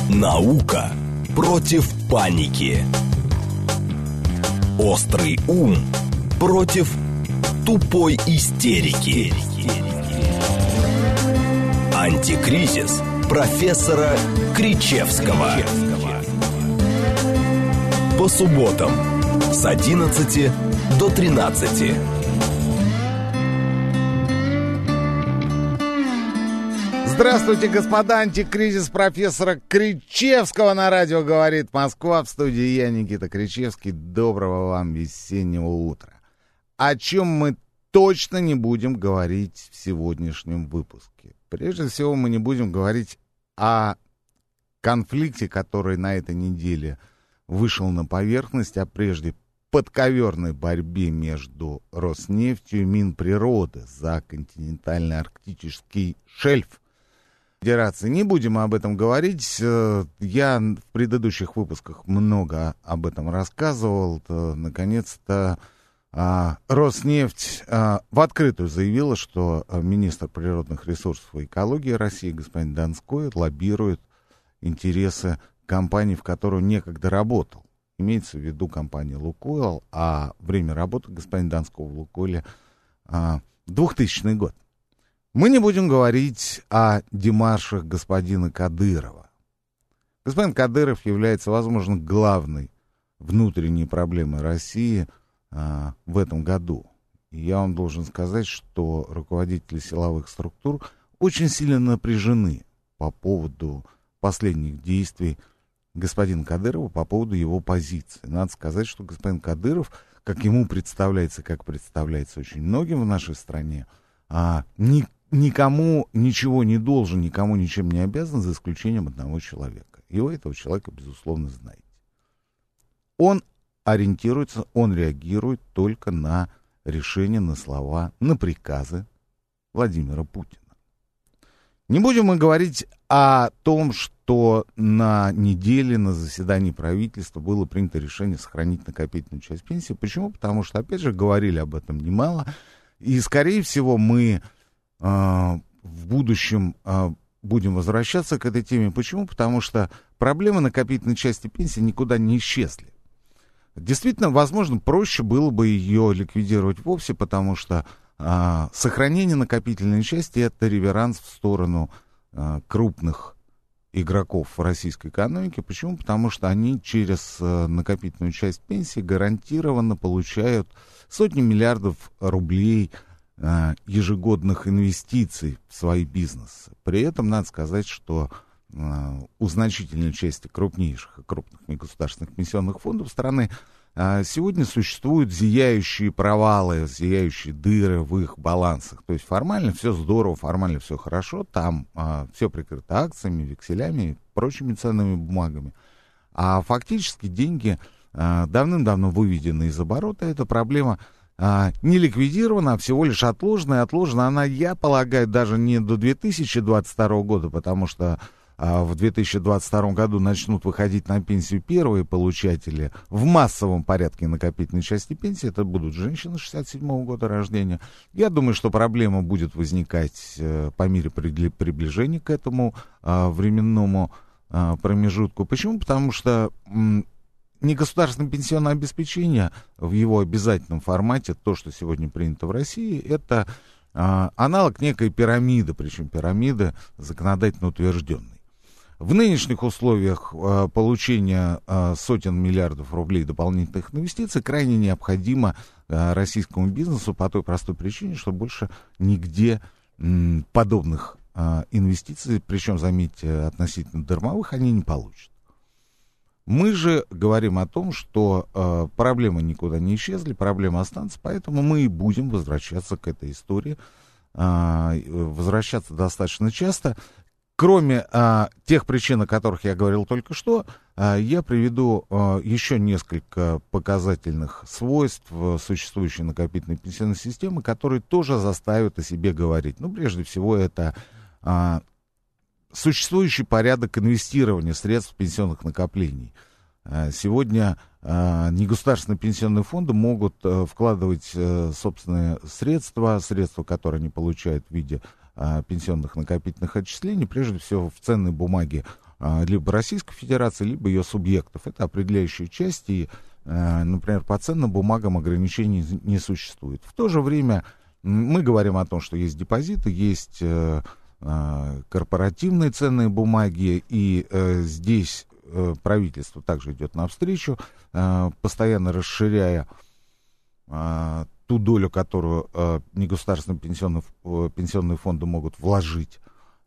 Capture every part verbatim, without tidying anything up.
Наука против паники. Острый ум против тупой истерики. Антикризис профессора Кричевского. По субботам с одиннадцати до тринадцати. Здравствуйте, господа! Антикризис профессора Кричевского на радио «Говорит Москва». В студии я, Никита Кричевский. Доброго вам весеннего утра. О чем мы точно не будем говорить в сегодняшнем выпуске? Прежде всего, мы не будем говорить о конфликте, который на этой неделе вышел на поверхность, а прежде подковерной борьбе между Роснефтью и Минприроды за континентальный арктический шельф Федерации. Не будем об этом говорить. Я в предыдущих выпусках много об этом рассказывал. Наконец-то Роснефть в открытую заявила, что министр природных ресурсов и экологии России господин Донской лоббирует интересы компании, в которой некогда работал. Имеется в виду компания «Лукойл», а время работы господина Донского в «Лукойле» двухтысячный год. Мы не будем говорить о демаршах господина Кадырова. Господин Кадыров является, возможно, главной внутренней проблемой России а, в этом году. И я вам должен сказать, что руководители силовых структур очень сильно напряжены по поводу последних действий господина Кадырова, по поводу его позиции. Надо сказать, что господин Кадыров, как ему представляется, как представляется очень многим в нашей стране, а, не никому ничего не должен, никому ничем не обязан, за исключением одного человека. И вы этого человека, безусловно, знаете. Он ориентируется, он реагирует только на решения, на слова, на приказы Владимира Путина. Не будем мы говорить о том, что на неделе на заседании правительства было принято решение сохранить накопительную часть пенсии. Почему? Потому что, опять же, говорили об этом немало. И, скорее всего, мы в будущем будем возвращаться к этой теме. Почему? Потому что проблемы накопительной части пенсии никуда не исчезли. Действительно, возможно, проще было бы ее ликвидировать вовсе, потому что а, сохранение накопительной части — это реверанс в сторону а, крупных игроков в российской экономике. Почему? Потому что они через а, накопительную часть пенсии гарантированно получают сотни миллиардов рублей ежегодных инвестиций в свои бизнесы. При этом надо сказать, что э, у значительной части крупнейших и крупных негосударственных пенсионных фондов страны э, сегодня существуют зияющие провалы, зияющие дыры в их балансах. То есть формально все здорово, формально все хорошо, там э, все прикрыто акциями, векселями и прочими ценными бумагами. А фактически деньги э, давным-давно выведены из оборота. Эта проблема А, не ликвидирована, а всего лишь отложена. И отложена она, я полагаю, даже не до две тысячи двадцать второго года, потому что а, в две тысячи двадцать втором году начнут выходить на пенсию первые получатели в массовом порядке накопительной части пенсии. Это будут женщины шестьдесят седьмого года рождения. Я думаю, что проблема будет возникать а, по мере приближения к этому а, временному а, промежутку. Почему? Потому что м- негосударственное пенсионное обеспечение в его обязательном формате, то, что сегодня принято в России, это а, аналог некой пирамиды, причем пирамиды законодательно утвержденной. В нынешних условиях а, получения а, сотен миллиардов рублей дополнительных инвестиций крайне необходимо а, российскому бизнесу по той простой причине, что больше нигде м, подобных а, инвестиций, причем, заметьте, относительно дармовых, они не получат. Мы же говорим о том, что э, проблемы никуда не исчезли, проблемы останутся, поэтому мы и будем возвращаться к этой истории, э, возвращаться достаточно часто. Кроме э, тех причин, о которых я говорил только что, э, я приведу э, еще несколько показательных свойств существующей накопительной пенсионной системы, которые тоже заставят о себе говорить. Ну, прежде всего, это Э, существующий порядок инвестирования средств пенсионных накоплений. Сегодня негосударственные пенсионные фонды могут вкладывать собственные средства, средства, которые они получают в виде пенсионных накопительных отчислений, прежде всего в ценные бумаги либо Российской Федерации, либо ее субъектов. Это определяющая часть, и, например, по ценным бумагам ограничений не существует. В то же время мы говорим о том, что есть депозиты, есть корпоративные ценные бумаги, и здесь правительство также идет навстречу, постоянно расширяя ту долю, которую негосударственные пенсионные, пенсионные фонды могут вложить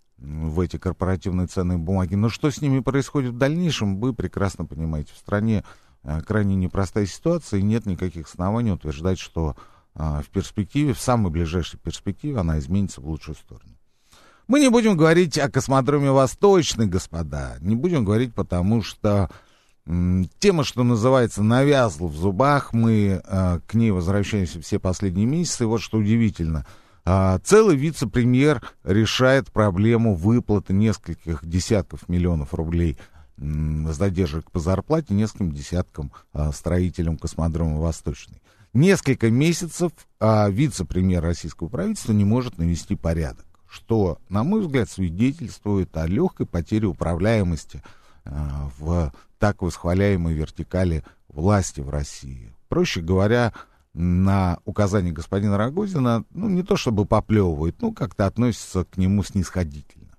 в эти корпоративные ценные бумаги. Но что с ними происходит в дальнейшем, вы прекрасно понимаете. В стране крайне непростая ситуация, и нет никаких оснований утверждать, что в перспективе, в самой ближайшей перспективе она изменится в лучшую сторону. Мы не будем говорить о космодроме Восточный, господа. Не будем говорить, потому что м, тема, что называется, навязла в зубах. Мы э, к ней возвращаемся все последние месяцы. И вот что удивительно. Э, целый вице-премьер решает проблему выплаты нескольких десятков миллионов рублей м, задержек по зарплате нескольким десяткам э, строителям космодрома Восточный. Несколько месяцев э, вице-премьер российского правительства не может навести порядок, что, на мой взгляд, свидетельствует о легкой потере управляемости э, в так восхваляемой вертикали власти в России. Проще говоря, на указание господина Рогозина, ну, не то чтобы поплевывает, но как-то относится к нему снисходительно.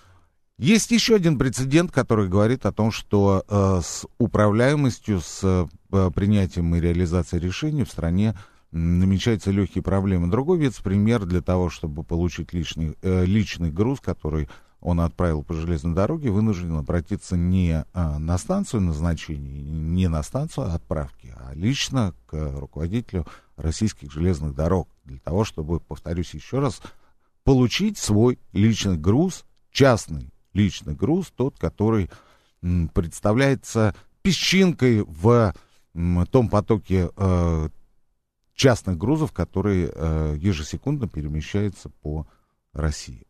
Есть еще один прецедент, который говорит о том, что э, с управляемостью, с э, принятием и реализацией решений в стране намечаются легкие проблемы. Другой вице-премьер для того, чтобы получить личный, э, личный груз, который он отправил по железной дороге, вынужден обратиться не э, на станцию назначения, не на станцию отправки, а лично к руководителю российских железных дорог, для того, чтобы, повторюсь еще раз, получить свой личный груз, частный личный груз, тот, который м, представляется песчинкой в м, том потоке э, частных грузов, которые э, ежесекундно перемещаются по России.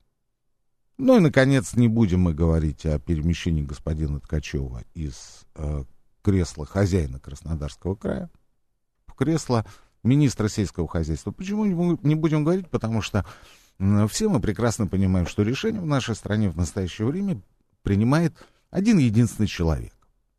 Ну и, наконец, не будем мы говорить о перемещении господина Ткачева из э, кресла хозяина Краснодарского края в кресло министра сельского хозяйства. Почему не будем говорить? Потому что э, все мы прекрасно понимаем, что решение в нашей стране в настоящее время принимает один единственный человек.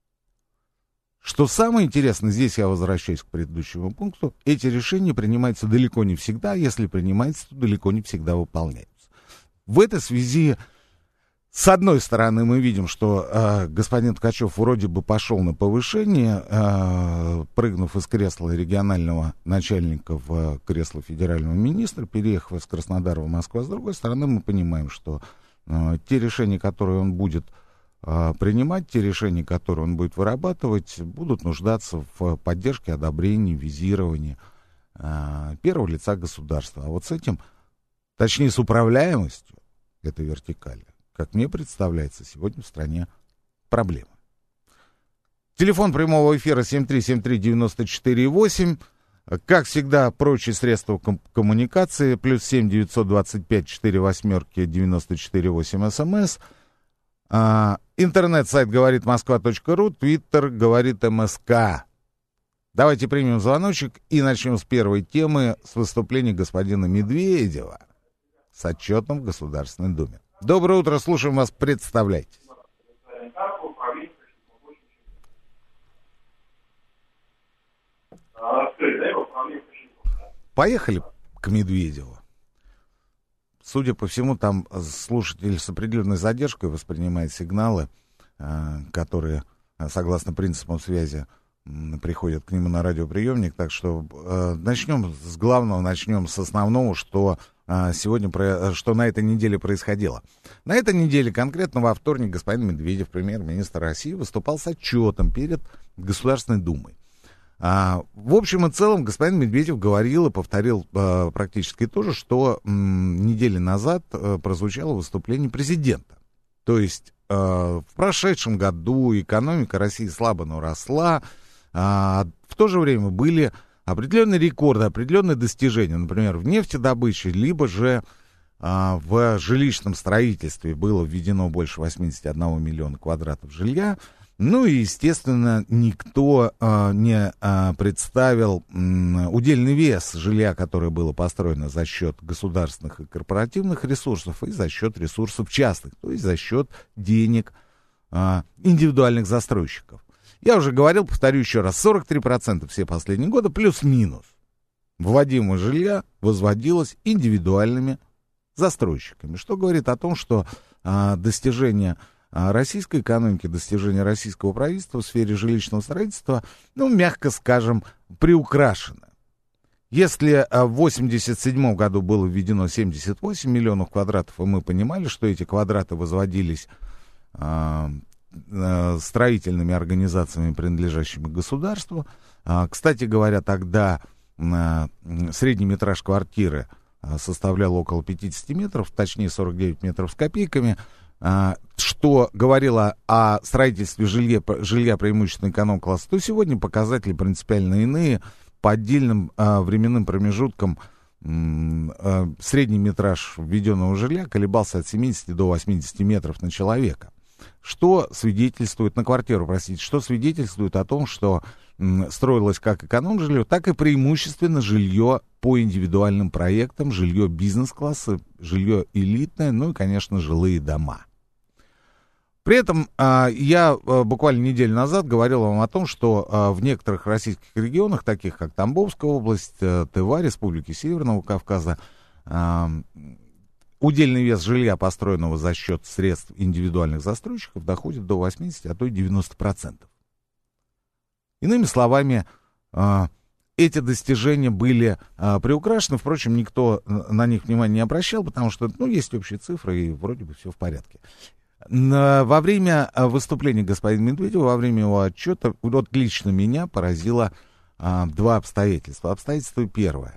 Что самое интересное, здесь я возвращаюсь к предыдущему пункту, эти решения принимаются далеко не всегда, а если принимаются, то далеко не всегда выполняются. В этой связи, с одной стороны, мы видим, что э, господин Ткачев вроде бы пошел на повышение, э, прыгнув из кресла регионального начальника в кресло федерального министра, переехав из Краснодара в Москву. А с другой стороны, мы понимаем, что э, те решения, которые он будет принимать, те решения, которые он будет вырабатывать, будут нуждаться в поддержке, одобрении, визировании э, первого лица государства. А вот с этим, точнее с управляемостью этой вертикали, как мне представляется, сегодня в стране проблема. Телефон прямого эфира семь три семь три девять четыре восемь. Как всегда, прочие средства ком- коммуникации. Плюс семь девятьсот двадцать пять четыре восьмерки девяносто четыре восемь СМС. А, интернет-сайт говорит москва точка ру, твиттер говорит МСК. Давайте примем звоночек и начнем с первой темы, с выступления господина Медведева с отчетом в Государственной Думе. Доброе утро, слушаем вас, представляйтесь. Поехали к Медведеву. Судя по всему, там слушатель с определенной задержкой воспринимает сигналы, которые, согласно принципам связи, приходят к нему на радиоприемник. Так что начнем с главного, начнем с основного, что сегодня, что на этой неделе происходило. На этой неделе, конкретно во вторник, господин Медведев, премьер-министр России, выступал с отчетом перед Государственной Думой. А, в общем и целом, господин Медведев говорил и повторил а, практически то же, что м, недели назад а, прозвучало выступление президента. То есть а, в прошедшем году экономика России слабо, но росла. А, в то же время были определенные рекорды, определенные достижения. Например, в нефтедобыче, либо же а, в жилищном строительстве было введено больше восемьдесят один миллиона квадратов жилья. Ну и, естественно, никто э, не э, представил э, удельный вес жилья, которое было построено за счет государственных и корпоративных ресурсов и за счет ресурсов частных, то есть за счет денег а, индивидуальных застройщиков. Я уже говорил, повторю еще раз, сорок три процента все последние годы, плюс-минус, вводимого жилья возводилось индивидуальными застройщиками, что говорит о том, что а, достижения а, российской экономики, достижения российского правительства в сфере жилищного строительства, ну, мягко скажем, приукрашены. Если в восемьдесят седьмом году было введено семьдесят восемь миллионов квадратов, и мы понимали, что эти квадраты возводились а, а, строительными организациями, принадлежащими государству, а, кстати говоря, тогда а, средний метраж квартиры а, составлял около пятьдесят метров, точнее сорок девять метров с копейками, а, что говорило о строительстве жилья, жилья преимущественно эконом-класса, то сегодня показатели принципиально иные. По отдельным а, временным промежуткам м, а, средний метраж введенного жилья колебался от семидесяти до восьмидесяти метров на человека. Что свидетельствует, на квартиру, простите, что свидетельствует о том, что м, строилось как эконом-жилье, так и преимущественно жилье по индивидуальным проектам, жилье бизнес-класса, жилье элитное, ну и, конечно, жилые дома. При этом а, я а, буквально неделю назад говорил вам о том, что а, в некоторых российских регионах, таких как Тамбовская область, а, Тыва, Республики Северного Кавказа, а, удельный вес жилья, построенного за счет средств индивидуальных застройщиков, доходит до восьмидесяти, а то и девяноста процентов. Иными словами, а, эти достижения были а, приукрашены, впрочем, никто на них внимания не обращал, потому что, ну, есть общие цифры, и вроде бы все в порядке. Во время выступления господина Медведева, во время его отчета, вот лично меня поразило а, два обстоятельства. Обстоятельство первое.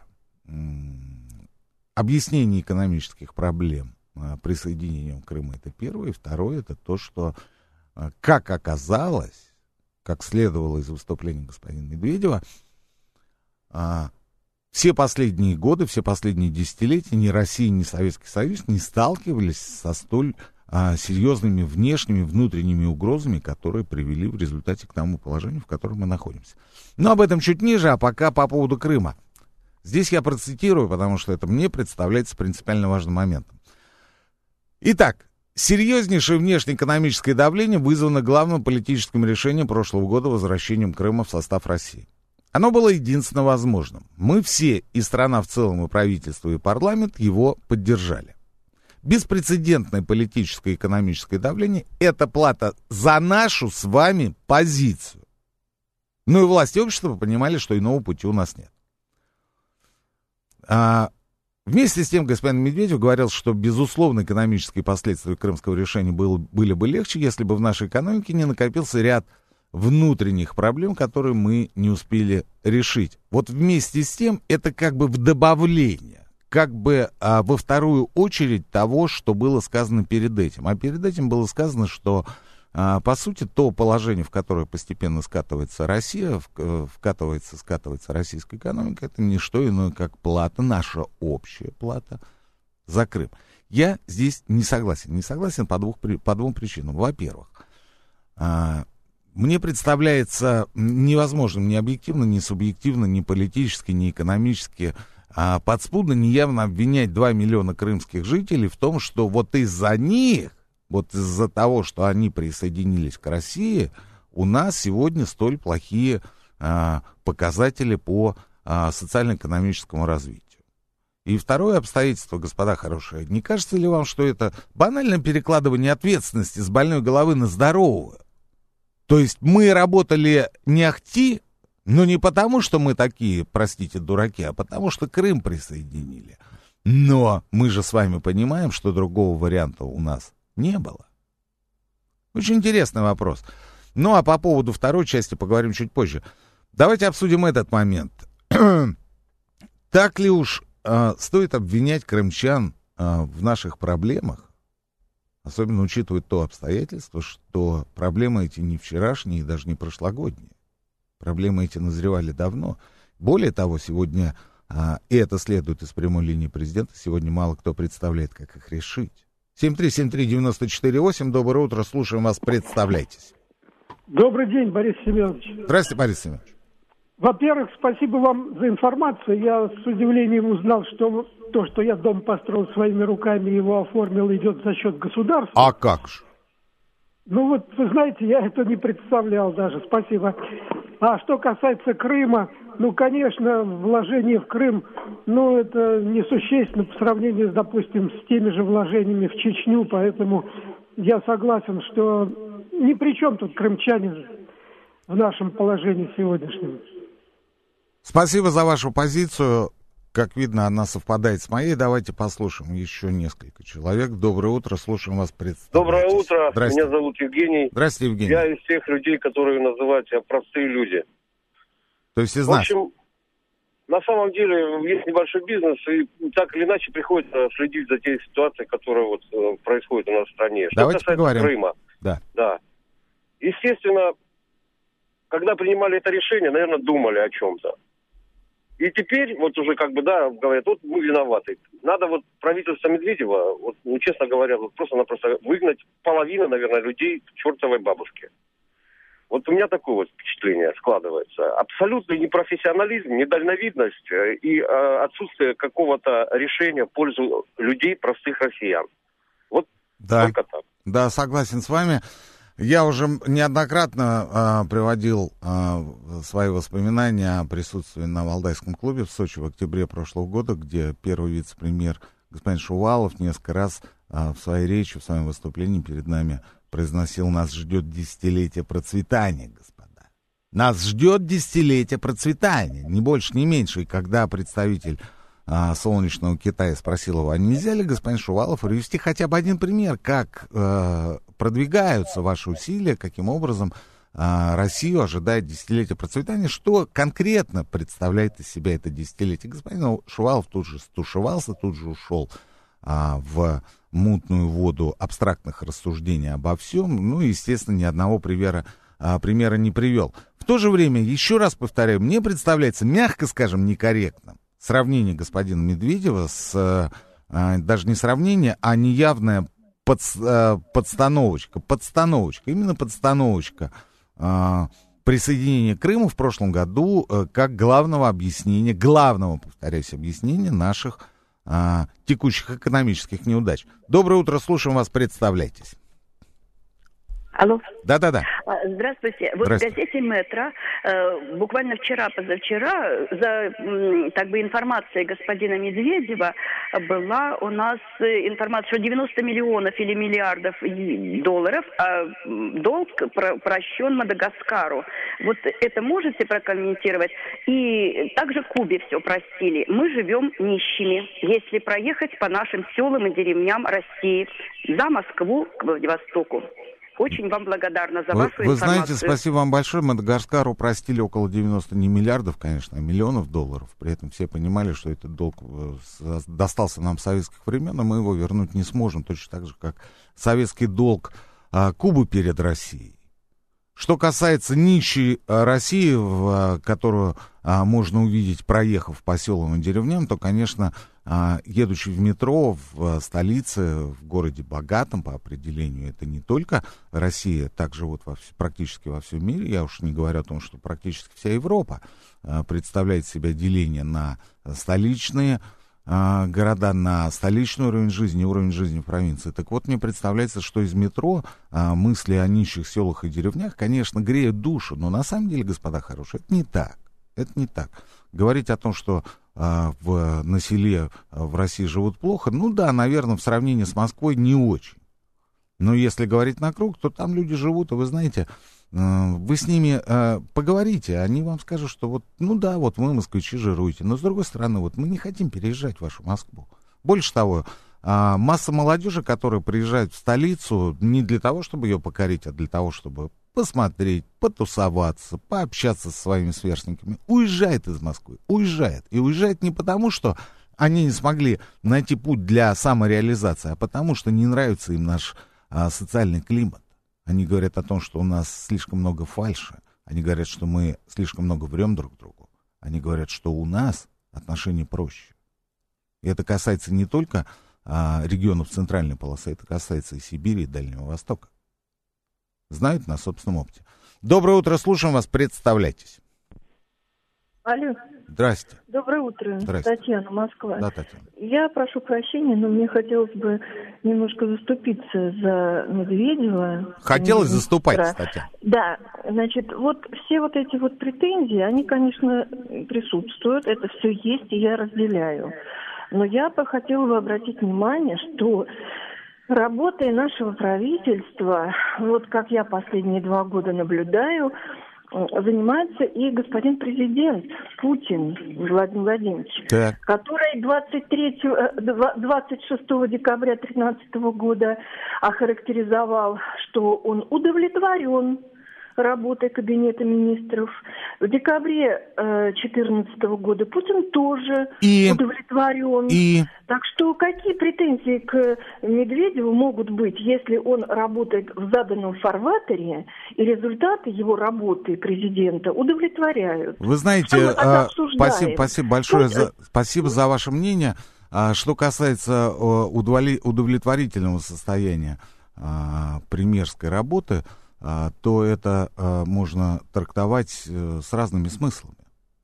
Объяснение экономических проблем а, присоединением Крыма — это первое. И второе — это то, что, а, как оказалось, как следовало из выступления господина Медведева, а, все последние годы, все последние десятилетия ни Россия, ни Советский Союз не сталкивались со столь а, серьезными внешними, внутренними угрозами, которые привели в результате к тому положению, в котором мы находимся. Но об этом чуть ниже, а пока по поводу Крыма. Здесь я процитирую, потому что это мне представляется принципиально важным моментом. Итак, серьезнейшее внешнеэкономическое давление вызвано главным политическим решением прошлого года — возвращением Крыма в состав России. Оно было единственно возможным. Мы все, и страна в целом, и правительство, и парламент, его поддержали. Беспрецедентное политическое и экономическое давление — это плата за нашу с вами позицию. Ну и власти общества понимали, что иного пути у нас нет. А, вместе с тем господин Медведев говорил, что, безусловно, экономические последствия крымского решения был, были бы легче, если бы в нашей экономике не накопился ряд внутренних проблем, которые мы не успели решить. Вот вместе с тем это как бы в добавление, как бы а, во вторую очередь того, что было сказано перед этим. А перед этим было сказано, что, а, по сути, то положение, в которое постепенно скатывается Россия, в, вкатывается, скатывается российская экономика, это не что иное, как плата, наша общая плата за Крым. Я здесь не согласен. Не согласен по, двух, по двум причинам. Во-первых, а, мне представляется невозможным ни объективно, ни субъективно, ни политически, ни экономически, а подспудно, неявно обвинять два миллиона крымских жителей в том, что вот из-за них, вот из-за того, что они присоединились к России, у нас сегодня столь плохие а, показатели по а, социально-экономическому развитию. И второе обстоятельство, господа хорошие, не кажется ли вам, что это банальное перекладывание ответственности с больной головы на здоровую? То есть мы работали не ахти, но не потому, что мы такие, простите, дураки, а потому, что Крым присоединили. Но мы же с вами понимаем, что другого варианта у нас не было. Очень интересный вопрос. Ну, а по поводу второй части поговорим чуть позже. Давайте обсудим этот момент. Так ли уж э, стоит обвинять крымчан э, в наших проблемах? Особенно учитывая то обстоятельство, что проблемы эти не вчерашние и даже не прошлогодние. Проблемы эти назревали давно. Более того, сегодня, а, и это следует из прямой линии президента, сегодня мало кто представляет, как их решить. семь три семь три девять четыре восемь, доброе утро, слушаем вас, представляйтесь. Добрый день, Борис Семенович. Здравствуйте, Борис Семенович. Во-первых, спасибо вам за информацию. Я с удивлением узнал, что то, что я дом построил своими руками, его оформил, идет за счет государства. А как же? Ну вот, вы знаете, я это не представлял даже, спасибо. А что касается Крыма, ну, конечно, вложение в Крым, ну, это несущественно по сравнению, допустим, с теми же вложениями в Чечню, поэтому я согласен, что ни при чем тут крымчане в нашем положении сегодняшнем. Спасибо за вашу позицию. Как видно, она совпадает с моей. Давайте послушаем еще несколько человек. Доброе утро, слушаем вас. Доброе утро, меня зовут Евгений. Здравствуйте, Евгений. Я из тех людей, которые называют себя простые люди. То есть из В нас? общем, на самом деле есть небольшой бизнес, и так или иначе приходится следить за той ситуацией, которая вот происходит у нас в стране. Что Давайте касается поговорим. Крыма, Да. да. Естественно, когда принимали это решение, наверное, думали о чем-то. И теперь, вот уже как бы, да, говорят, вот мы виноваты. Надо вот правительство Медведева, вот, ну, честно говоря, вот просто-напросто выгнать половину, наверное, людей к чертовой бабушке. Вот у меня такое вот впечатление складывается. Абсолютный непрофессионализм, недальновидность и э, отсутствие какого-то решения в пользу людей, простых россиян. Вот да. только так. Да, согласен с вами. Я уже неоднократно э, приводил э, свои воспоминания о присутствии на Валдайском клубе в Сочи в октябре прошлого года, где первый вице-премьер господин Шувалов несколько раз э, в своей речи, в своем выступлении перед нами произносил: «Нас ждет десятилетие процветания, господа. Нас ждет десятилетие процветания, ни больше, ни меньше». И когда представитель а, солнечного Китая спросил его: а нельзя ли, господин Шувалов, привести хотя бы один пример, как э, продвигаются ваши усилия, каким образом э, Россию ожидает десятилетие процветания, что конкретно представляет из себя это десятилетие? Господин Шувалов тут же стушевался, тут же ушел а, в мутную воду абстрактных рассуждений обо всем, ну и, естественно, ни одного примера, а, примера не привел. В то же время, еще раз повторяю, мне представляется, мягко скажем, некорректным сравнение господина Медведева с, а, даже не сравнение, а неявная под, а, подстановочка, подстановочка, именно подстановочка а, присоединения Крыма в прошлом году а, как главного объяснения, главного, повторяюсь, объяснения наших а, текущих экономических неудач. Доброе утро, слушаем вас, представляйтесь. Алло. Да-да-да. Здравствуйте. Вот в газете «Метро» э, буквально вчера-позавчера за м, так бы информацией господина Медведева была у нас информация, что девяносто миллионов или миллиардов долларов, а долг про- прощен Мадагаскару. Вот это можете прокомментировать? И также Кубе все простили. Мы живем нищими. Если проехать по нашим селам и деревням России за Москву к Владивостоку. Очень вам благодарна за вы, вашу вы информацию. знаете, спасибо вам большое. Мадагаскару простили около девяноста не миллиардов, конечно, а миллионов долларов. При этом все понимали, что этот долг достался нам с советских времен, а мы его вернуть не сможем. Точно так же, как советский долг а, Кубы перед Россией. Что касается нищей России, в, которую а, можно увидеть, проехав по селам и деревням, то, конечно, а, едучи в метро в столице, в городе богатом по определению, это не только Россия, так живут во вс- практически во всем мире. Я уж не говорю о том, что практически вся Европа а, представляет себя деление на столичные а, города, на столичный уровень жизни и уровень жизни в провинции. Так вот, мне представляется, что из метро а, мысли о нищих селах и деревнях, конечно, греют душу, но на самом деле, господа хорошие, это не так. Это не так. Говорить о том, что а, в, на селе а, в России живут плохо, ну да, наверное, в сравнении с Москвой не очень. Но если говорить на круг, то там люди живут, и вы знаете, вы с ними э, поговорите, они вам скажут, что вот, ну да, вот вы, москвичи, жируете, но с другой стороны, вот мы не хотим переезжать в вашу Москву. Больше того, э, масса молодежи, которая приезжает в столицу не для того, чтобы ее покорить, а для того, чтобы посмотреть, потусоваться, пообщаться со своими сверстниками, уезжает из Москвы, уезжает. И уезжает не потому, что они не смогли найти путь для самореализации, а потому, что не нравится им наш э, социальный климат. Они говорят о том, что у нас слишком много фальши. Они говорят, что мы слишком много врем друг другу. Они говорят, что у нас отношения проще. И это касается не только а, регионов центральной полосы, это касается и Сибири, и Дальнего Востока. Знают на собственном опыте. Доброе утро, слушаем вас, представляйтесь. Алло. Здрасте. Доброе утро. Здрасте. Татьяна, Москва. Да, Татьяна. Я прошу прощения, но мне хотелось бы немножко заступиться за Медведева. Хотелось заступать, Татьяна. Да, значит, вот все вот эти вот претензии, они, конечно, присутствуют, это все есть, и я разделяю. Но я бы хотела бы обратить внимание, что работой нашего правительства, вот как я последние два года наблюдаю, занимается и господин президент Путин Владимир Владимирович, так. который двадцать третьего, двадцать шестого декабря две тысячи тринадцатого года охарактеризовал, что он удовлетворен работой Кабинета министров. В декабре две тысячи четырнадцатого года Путин тоже и, удовлетворен. И... Так что какие претензии к Медведеву могут быть, если он работает в заданном фарватере, и результаты его работы президента удовлетворяют? Вы знаете, а, спасибо, спасибо большое, за, спасибо за ваше мнение. А, что касается а, удовли, удовлетворительного состояния а, премьерской работы, то это э, можно трактовать э, с разными смыслами.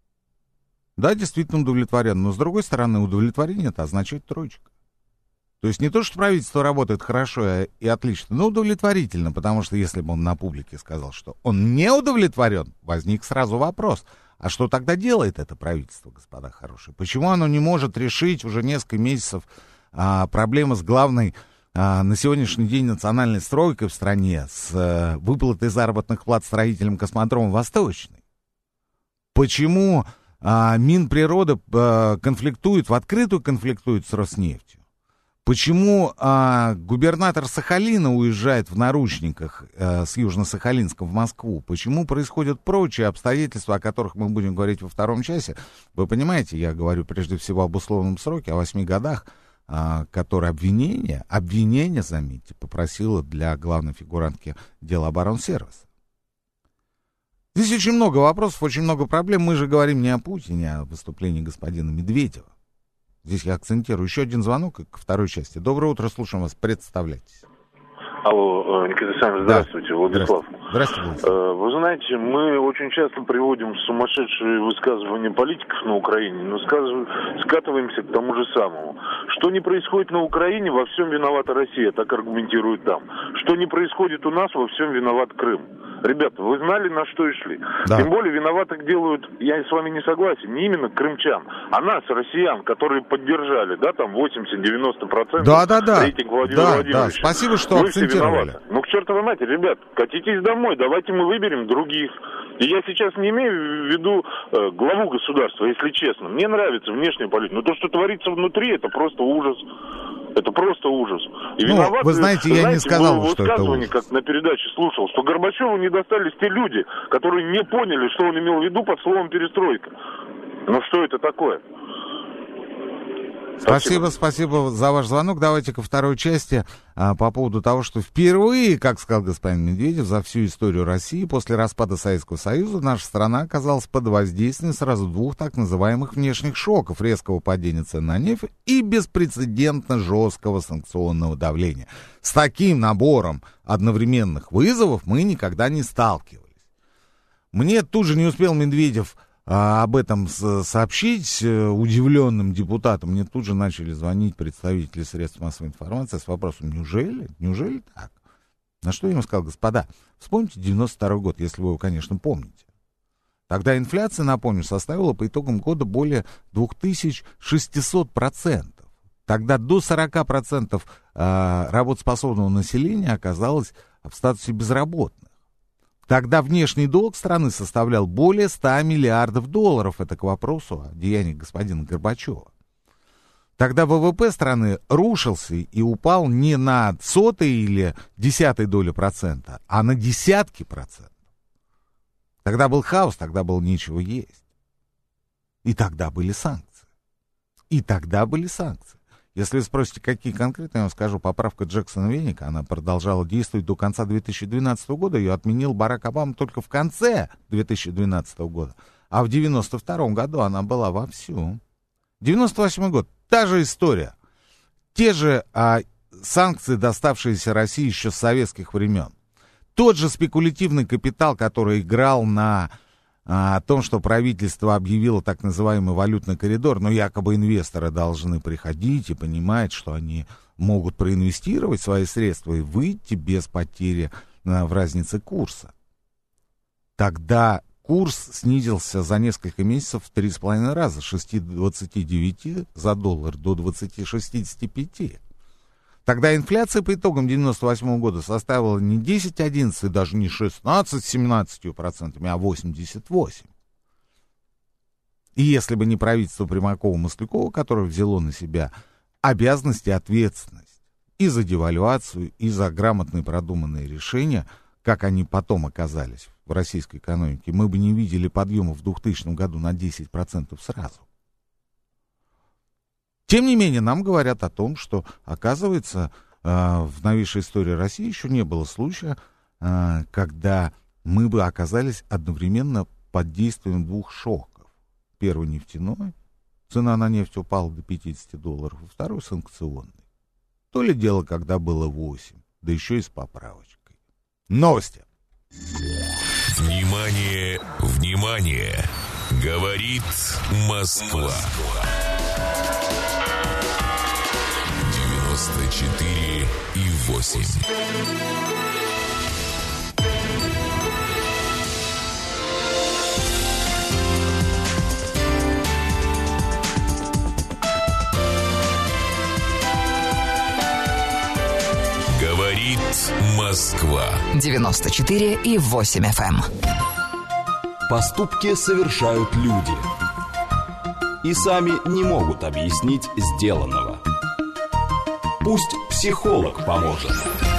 Да, действительно удовлетворен, но с другой стороны, удовлетворение это означает троечка. То есть не то, что правительство работает хорошо и отлично, но удовлетворительно, потому что если бы он на публике сказал, что он не удовлетворен, возник сразу вопрос, а что тогда делает это правительство, господа хорошие? Почему оно не может решить уже несколько месяцев а, проблемы с главной на сегодняшний день национальной стройкой в стране, с э, выплатой заработных плат строителям космодрома «Восточный»? Почему э, Минприрода э, конфликтует, в открытую конфликтует с Роснефтью? Почему э, губернатор Сахалина уезжает в наручниках э, с Южно-Сахалинска в Москву? Почему происходят прочие обстоятельства, о которых мы будем говорить во втором часе? Вы понимаете, я говорю прежде всего об условном сроке, о восьми годах, которое обвинение, обвинение, заметьте, попросило для главной фигурантки дела оборонсервиса. Здесь очень много вопросов, очень много проблем. Мы же говорим не о Путине, а о выступлении господина Медведева. Здесь я акцентирую. Еще один звонок ко второй части. Доброе утро, слушаем вас. Представляйтесь. Алло, Никита Александрович, здравствуйте, да. Владислав. Здравствуйте, Владислав. Вы знаете, мы очень часто приводим сумасшедшие высказывания политиков на Украине, но скатываемся к тому же самому. Что не происходит на Украине, во всем виновата Россия, так аргументируют там. Что не происходит у нас, во всем виноват Крым. Ребята, вы знали, на что и шли. Да. Тем более виноватых делают, я с вами не согласен, не именно крымчан, а нас, россиян, которые поддержали, да, там восемьдесят-девяносто процентов да, да, да. рейтинг Владимира да, Владимировича. Да. Спасибо, что вы акцентировали. Ну, к чертовой матери, ребят, катитесь домой, давайте мы выберем других. И я сейчас не имею в виду э, главу государства, если честно. Мне нравится внешняя политика, но то, что творится внутри, это просто ужас. Это просто ужас. И ну, виноваты, вы знаете, я знаете, не сказал, что это ужас. Как на передаче слушал, что Горбачеву не достались те люди, которые не поняли, что он имел в виду под словом «перестройка». Ну что это такое? Спасибо, спасибо за ваш звонок. Давайте ко второй части а, по поводу того, что впервые, как сказал господин Медведев, за всю историю России после распада Советского Союза наша страна оказалась под воздействием сразу двух так называемых внешних шоков: резкого падения цен на нефть и беспрецедентно жесткого санкционного давления. С таким набором одновременных вызовов мы никогда не сталкивались. Мне тут же не успел Медведев А об этом сообщить удивленным депутатам. Мне тут же начали звонить представители средств массовой информации с вопросом: неужели? Неужели так? На что я ему сказал: господа, вспомните девяносто второй год, если вы его, конечно, помните. Тогда инфляция, напомню, составила по итогам года более две тысячи шестьсот процентов. Тогда до сорок процентов работоспособного населения оказалось в статусе безработных. Тогда внешний долг страны составлял более ста миллиардов долларов. Это к вопросу о деяниях господина Горбачева. Тогда ВВП страны рушился и упал не на сотые или десятые доли процента, а на десятки процентов. Тогда был хаос, тогда было нечего есть. И тогда были санкции. И тогда были санкции. Если вы спросите, какие конкретно, я вам скажу: поправка Джексона-Веника, она продолжала действовать до конца две тысячи двенадцатого года, ее отменил Барак Обама только в конце две тысячи двенадцатого года, а в девяносто втором году она была вовсю. девяносто восьмой год, та же история, те же а, санкции, доставшиеся России еще с советских времен, тот же спекулятивный капитал, который играл на о том, что правительство объявило так называемый валютный коридор, но якобы инвесторы должны приходить и понимать, что они могут проинвестировать свои средства и выйти без потери в разнице курса. Тогда курс снизился за несколько месяцев в три с половиной раза, с шести двадцати девяти за доллар до двадцати шестидесяти пяти. Тогда инфляция по итогам девяносто восьмого года составила не десять одиннадцать и даже не шестнадцать семнадцать процентов, а восемьдесят восемь. И если бы не правительство Примакова-Маслякова, которое взяло на себя обязанность и ответственность и за девальвацию, и за грамотные продуманные решения, как они потом оказались в российской экономике, мы бы не видели подъема в двухтысячном году на десять процентов сразу. Тем не менее, нам говорят о том, что, оказывается, в новейшей истории России еще не было случая, когда мы бы оказались одновременно под действием двух шоков. Первый нефтяной, цена на нефть упала до пятидесяти долларов, а второй санкционный. То ли дело, когда было восемь, да еще и с поправочкой. Новости. Внимание, внимание! Говорит Москва. девяносто четыре и восемь. Говорит Москва. девяносто четыре и восемь эф эм. Поступки совершают люди. И сами не могут объяснить сделанного. Пусть психолог поможет.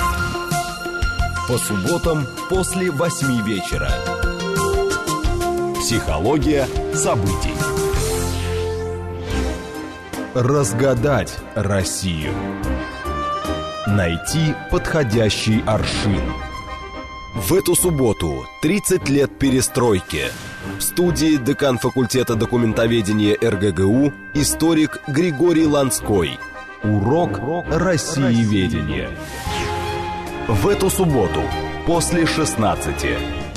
По субботам после восьми вечера. Психология событий. Разгадать Россию. Найти подходящий аршин. В эту субботу тридцать лет перестройки. В студии декан факультета документоведения эр гэ гэ у историк Григорий Ланской. Урок Россиеведения. В эту субботу после шестнадцати.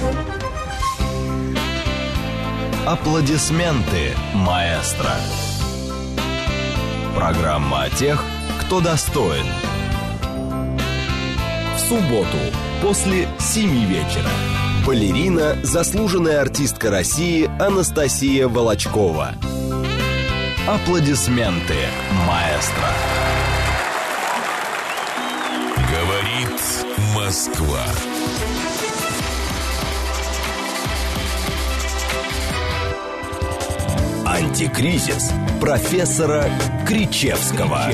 Аплодисменты, маэстро. Программа о тех, кто достоин. В субботу после семи вечера. Балерина, заслуженная артистка России Анастасия Волочкова. Аплодисменты, маэстро. Говорит Москва. Антикризис профессора Кричевского.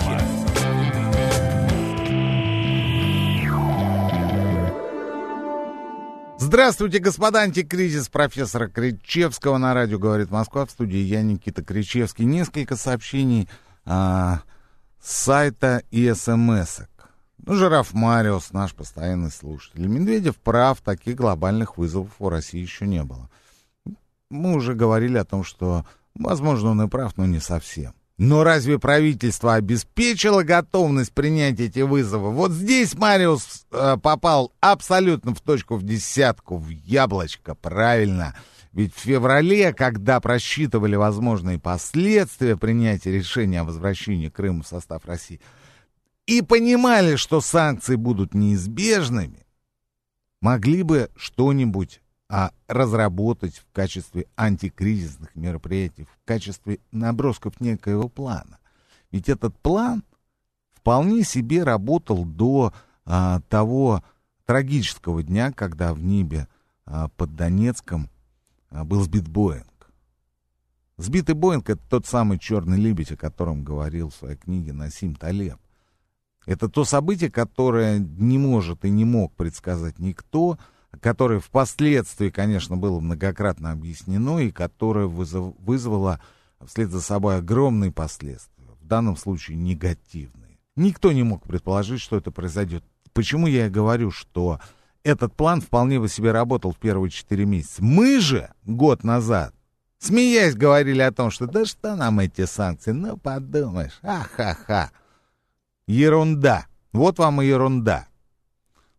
Здравствуйте, господа, антикризис профессора Кричевского на радио «Говорит Москва». В студии я, Никита Кричевский. Несколько сообщений а, с сайта и смс-ок. Ну, Жираф Мариус, наш постоянный слушатель. Медведев прав, таких глобальных вызовов у России еще не было. Мы уже говорили о том, что, возможно, он и прав, но не совсем. Но разве правительство обеспечило готовность принять эти вызовы? Вот здесь Мариус э, попал абсолютно в точку, в десятку, в яблочко, правильно. Ведь в феврале, когда просчитывали возможные последствия принятия решения о возвращении Крыма в состав России, и понимали, что санкции будут неизбежными, могли бы что-нибудь а разработать в качестве антикризисных мероприятий, в качестве набросков некоего плана. Ведь этот план вполне себе работал до а, того трагического дня, когда в небе а, под Донецком а, был сбит Боинг. Сбитый Боинг — это тот самый черный лебедь, о котором говорил в своей книге Насим Талеб. Это то событие, которое не может и не мог предсказать никто, которое впоследствии, конечно, было многократно объяснено и которое вызов, вызвало вслед за собой огромные последствия, в данном случае негативные. Никто не мог предположить, что это произойдет. Почему я и говорю, что этот план вполне бы себе работал в первые четыре месяца. Мы же год назад, смеясь, говорили о том, что да что нам эти санкции, ну подумаешь, ах-ха-ха, ерунда, вот вам и ерунда.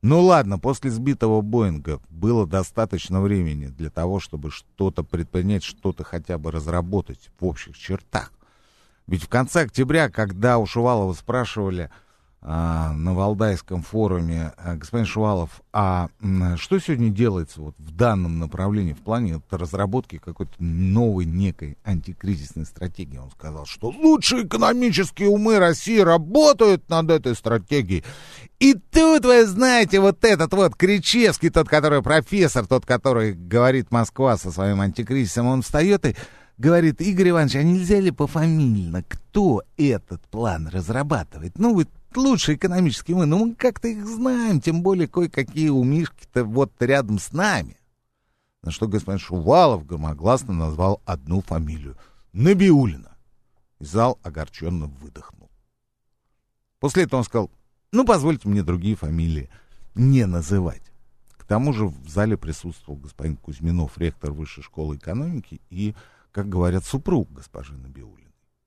Ну ладно, после сбитого Боинга было достаточно времени для того, чтобы что-то предпринять, что-то хотя бы разработать в общих чертах. Ведь в конце октября, когда у Шувалова спрашивали а, на Валдайском форуме, а, господин Шувалов, а м, что сегодня делается вот в данном направлении, в плане вот, разработки какой-то новой некой антикризисной стратегии, он сказал, что лучшие экономические умы России работают над этой стратегией. И тут, вы знаете, вот этот вот Кричевский, тот, который профессор, тот, который говорит Москва со своим антикризисом, он встает и говорит: Игорь Иванович, а нельзя ли пофамильно, кто этот план разрабатывает? Ну, вот лучшие экономические умы, ну, мы как-то их знаем, тем более кое-какие умишки-то вот рядом с нами. На что господин Шувалов громогласно назвал одну фамилию — Набиуллина. И зал огорченно выдохнул. После этого он сказал: ну, позвольте мне другие фамилии не называть. К тому же в зале присутствовал господин Кузьминов, ректор Высшей школы экономики, и, как говорят, супруг госпожи Набиуллиной.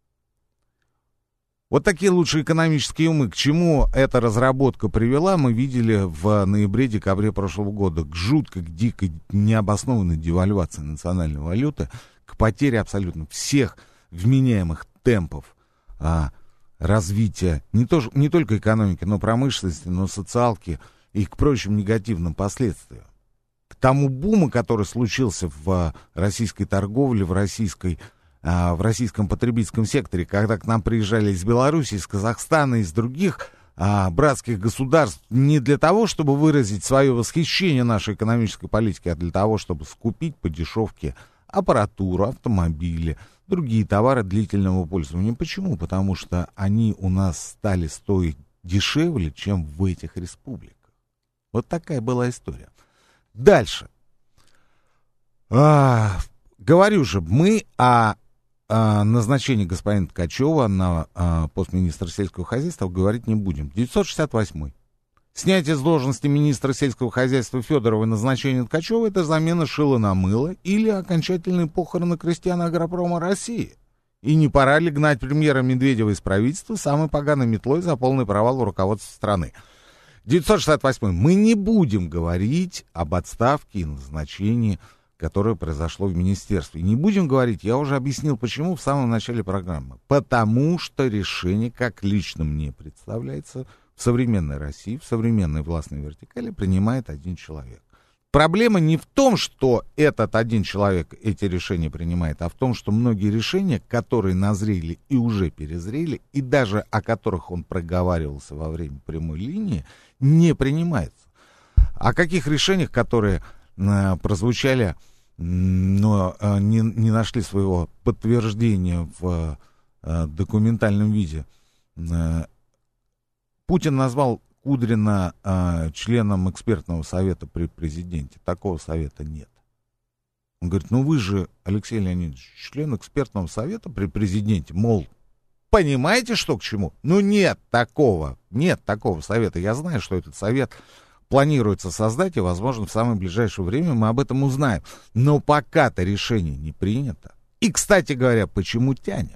Вот такие лучшие экономические умы. К чему эта разработка привела, мы видели в ноябре-декабре прошлого года. К жуткой, к дикой, необоснованной девальвации национальной валюты, к потере абсолютно всех вменяемых темпов а, развития не, то, не только экономики, но промышленности, но социалки и к прочим негативным последствиям. К тому буму, который случился в российской торговле, в, российской, в российском потребительском секторе, когда к нам приезжали из Беларуси, из Казахстана, из других а, братских государств, не для того, чтобы выразить свое восхищение нашей экономической политикой, а для того, чтобы скупить по дешевке аппаратуру, автомобили, другие товары длительного пользования. Почему? Потому что они у нас стали стоить дешевле, чем в этих республиках. Вот такая была история. Дальше. А, говорю же, мы о, о назначении господина Ткачева на а, пост министра сельского хозяйства говорить не будем. девятьсот шестьдесят восьмой. Снятие с должности министра сельского хозяйства Федорова и назначение Ткачева — это замена шила на мыло или окончательные похороны крестьян агропрома России. И не пора ли гнать премьера Медведева из правительства самой поганой метлой за полный провал у руководства страны? девятьсот шестьдесят восьмой. Мы не будем говорить об отставке и назначении, которое произошло в министерстве. Не будем говорить, я уже объяснил, почему в самом начале программы. Потому что решение, как лично мне представляется, в современной России, в современной властной вертикали принимает один человек. Проблема не в том, что этот один человек эти решения принимает, а в том, что многие решения, которые назрели и уже перезрели, и даже о которых он проговаривался во время прямой линии, не принимаются. О каких решениях, которые э, прозвучали, но э, не, не нашли своего подтверждения в э, документальном виде, э, Путин назвал Кудрина э, членом экспертного совета при президенте. Такого совета нет. Он говорит: ну вы же, Алексей Леонидович, член экспертного совета при президенте. Мол, понимаете, что к чему? Ну нет такого, нет такого совета. Я знаю, что этот совет планируется создать, и, возможно, в самое ближайшее время мы об этом узнаем. Но пока-то решение не принято. И, кстати говоря, почему тянем?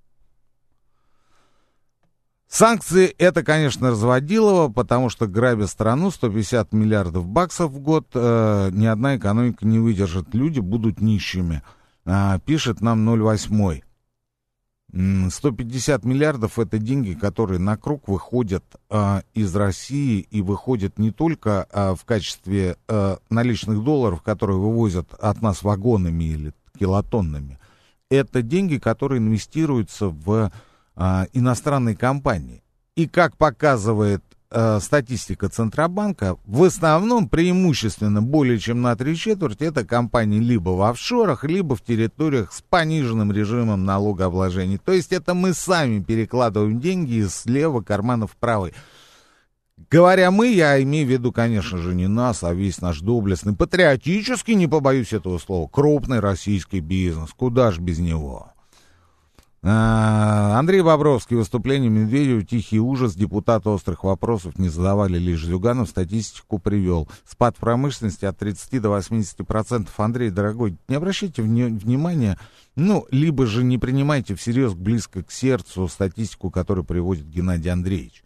Санкции — это, конечно, разводилово, потому что, грабя страну, сто пятьдесят миллиардов баксов в год, э, ни одна экономика не выдержит, люди будут нищими, э, пишет нам ноль восемь. сто пятьдесят миллиардов — это деньги, которые на круг выходят э, из России и выходят не только э, в качестве э, наличных долларов, которые вывозят от нас вагонами или килотоннами. Это деньги, которые инвестируются в иностранные компании. И, как показывает э, статистика Центробанка, в основном, преимущественно, более чем на три четверти, это компании либо в офшорах, либо в территориях с пониженным режимом налогообложения. То есть это мы сами перекладываем деньги из левого кармана в правый. Говоря мы, я имею в виду, конечно же, не нас, а весь наш доблестный, патриотический, не побоюсь этого слова, крупный российский бизнес. Куда ж без него? Андрей Бобровский. Выступление Медведева — тихий ужас. Депутаты острых вопросов не задавали, лишь Зюганов статистику привел. Спад промышленности от тридцати до восьмидесяти процентов. Андрей, дорогой, не обращайте вни- внимания, ну, либо же не принимайте всерьез близко к сердцу статистику, которую приводит Геннадий Андреевич.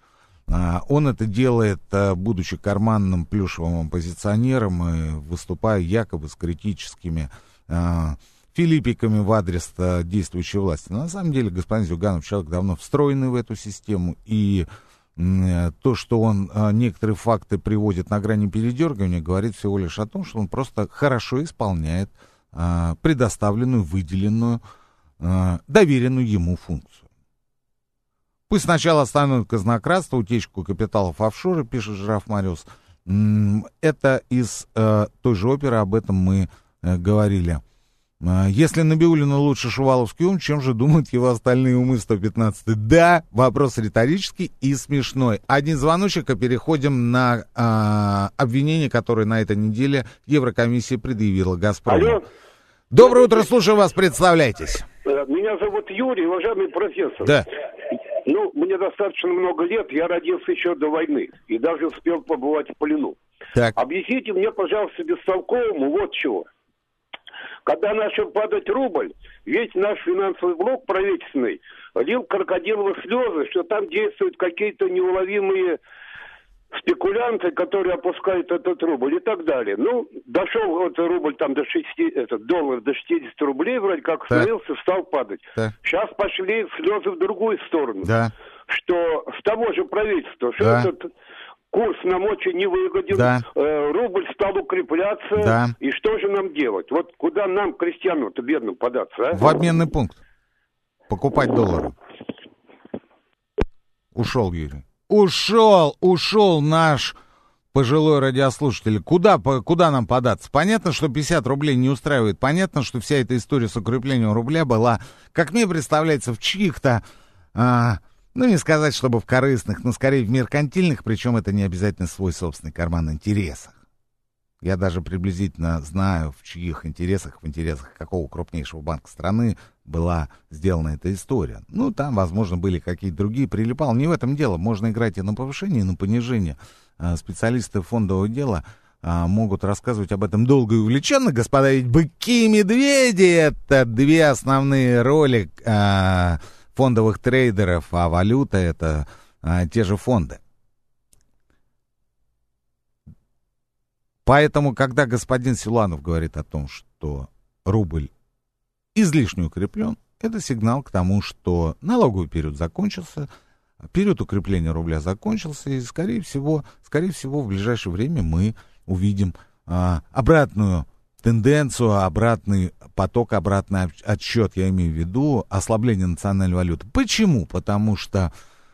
Он это делает, будучи карманным плюшевым оппозиционером и выступая якобы с критическими филиппиками в адрес действующей власти. Но на самом деле господин Зюганов человек давно встроенный в эту систему, и то, что он некоторые факты приводит на грани передергивания, говорит всего лишь о том, что он просто хорошо исполняет предоставленную, выделенную, доверенную ему функцию. Пусть сначала остановят казнократство, утечку капиталов офшоры, пишет Жираф Мариус. Это из э, той же оперы, об этом мы э, говорили. Э, если Набиуллину лучше шуваловский ум, чем же думают его остальные умы сто пятнадцатый? Да, вопрос риторический и смешной. Один звоночек, и переходим на э, обвинение, которое на этой неделе Еврокомиссия предъявила «Газпрому». Алло. Доброе утро, слушаю вас, представляйтесь. Меня зовут Юрий, уважаемый профессор. Да. Ну, мне достаточно много лет, я родился еще до войны и даже успел побывать в плену. Так. Объясните мне, пожалуйста, бестолковому вот чего. Когда начал падать рубль, весь наш финансовый блок правительственный лил крокодиловые слезы, что там действуют какие-то неуловимые спекулянты, которые опускают этот рубль и так далее. Ну, дошел вот рубль там до шестидесяти, этот доллар до шестидесяти рублей, вроде как остановился, стал падать. Так. Сейчас пошли слезы в другую сторону. Да. Что с того же правительства, что Да. этот курс нам очень не выгоден, Да. э, рубль стал укрепляться, Да. и что же нам делать? Вот куда нам, крестьянам-то бедным, податься, а? В обменный пункт. Покупать доллары. Ушел Юрий. Ушел, ушел наш пожилой радиослушатель. Куда, по, куда нам податься? Понятно, что пятьдесят рублей не устраивает. Понятно, что вся эта история с укреплением рубля была, как мне представляется, в чьих-то, а, ну не сказать, чтобы в корыстных, но скорее в меркантильных, причем это не обязательно свой собственный карман, интересах. Я даже приблизительно знаю, в чьих интересах, в интересах какого крупнейшего банка страны была сделана эта история. Ну, там, возможно, были какие-то другие, прилипал. Не в этом дело. Можно играть и на повышение, и на понижение. Специалисты фондового дела могут рассказывать об этом долго и увлеченно. Господа, ведь быки и медведи — это две основные роли фондовых трейдеров, а валюта — это те же фонды. Поэтому, когда господин Силуанов говорит о том, что рубль излишне укреплен, это сигнал к тому, что налоговый период закончился, период укрепления рубля закончился, и, скорее всего, скорее всего в ближайшее время мы увидим а, обратную тенденцию, обратный поток, обратный отсчет, я имею в виду ослабление национальной валюты. Почему? Потому что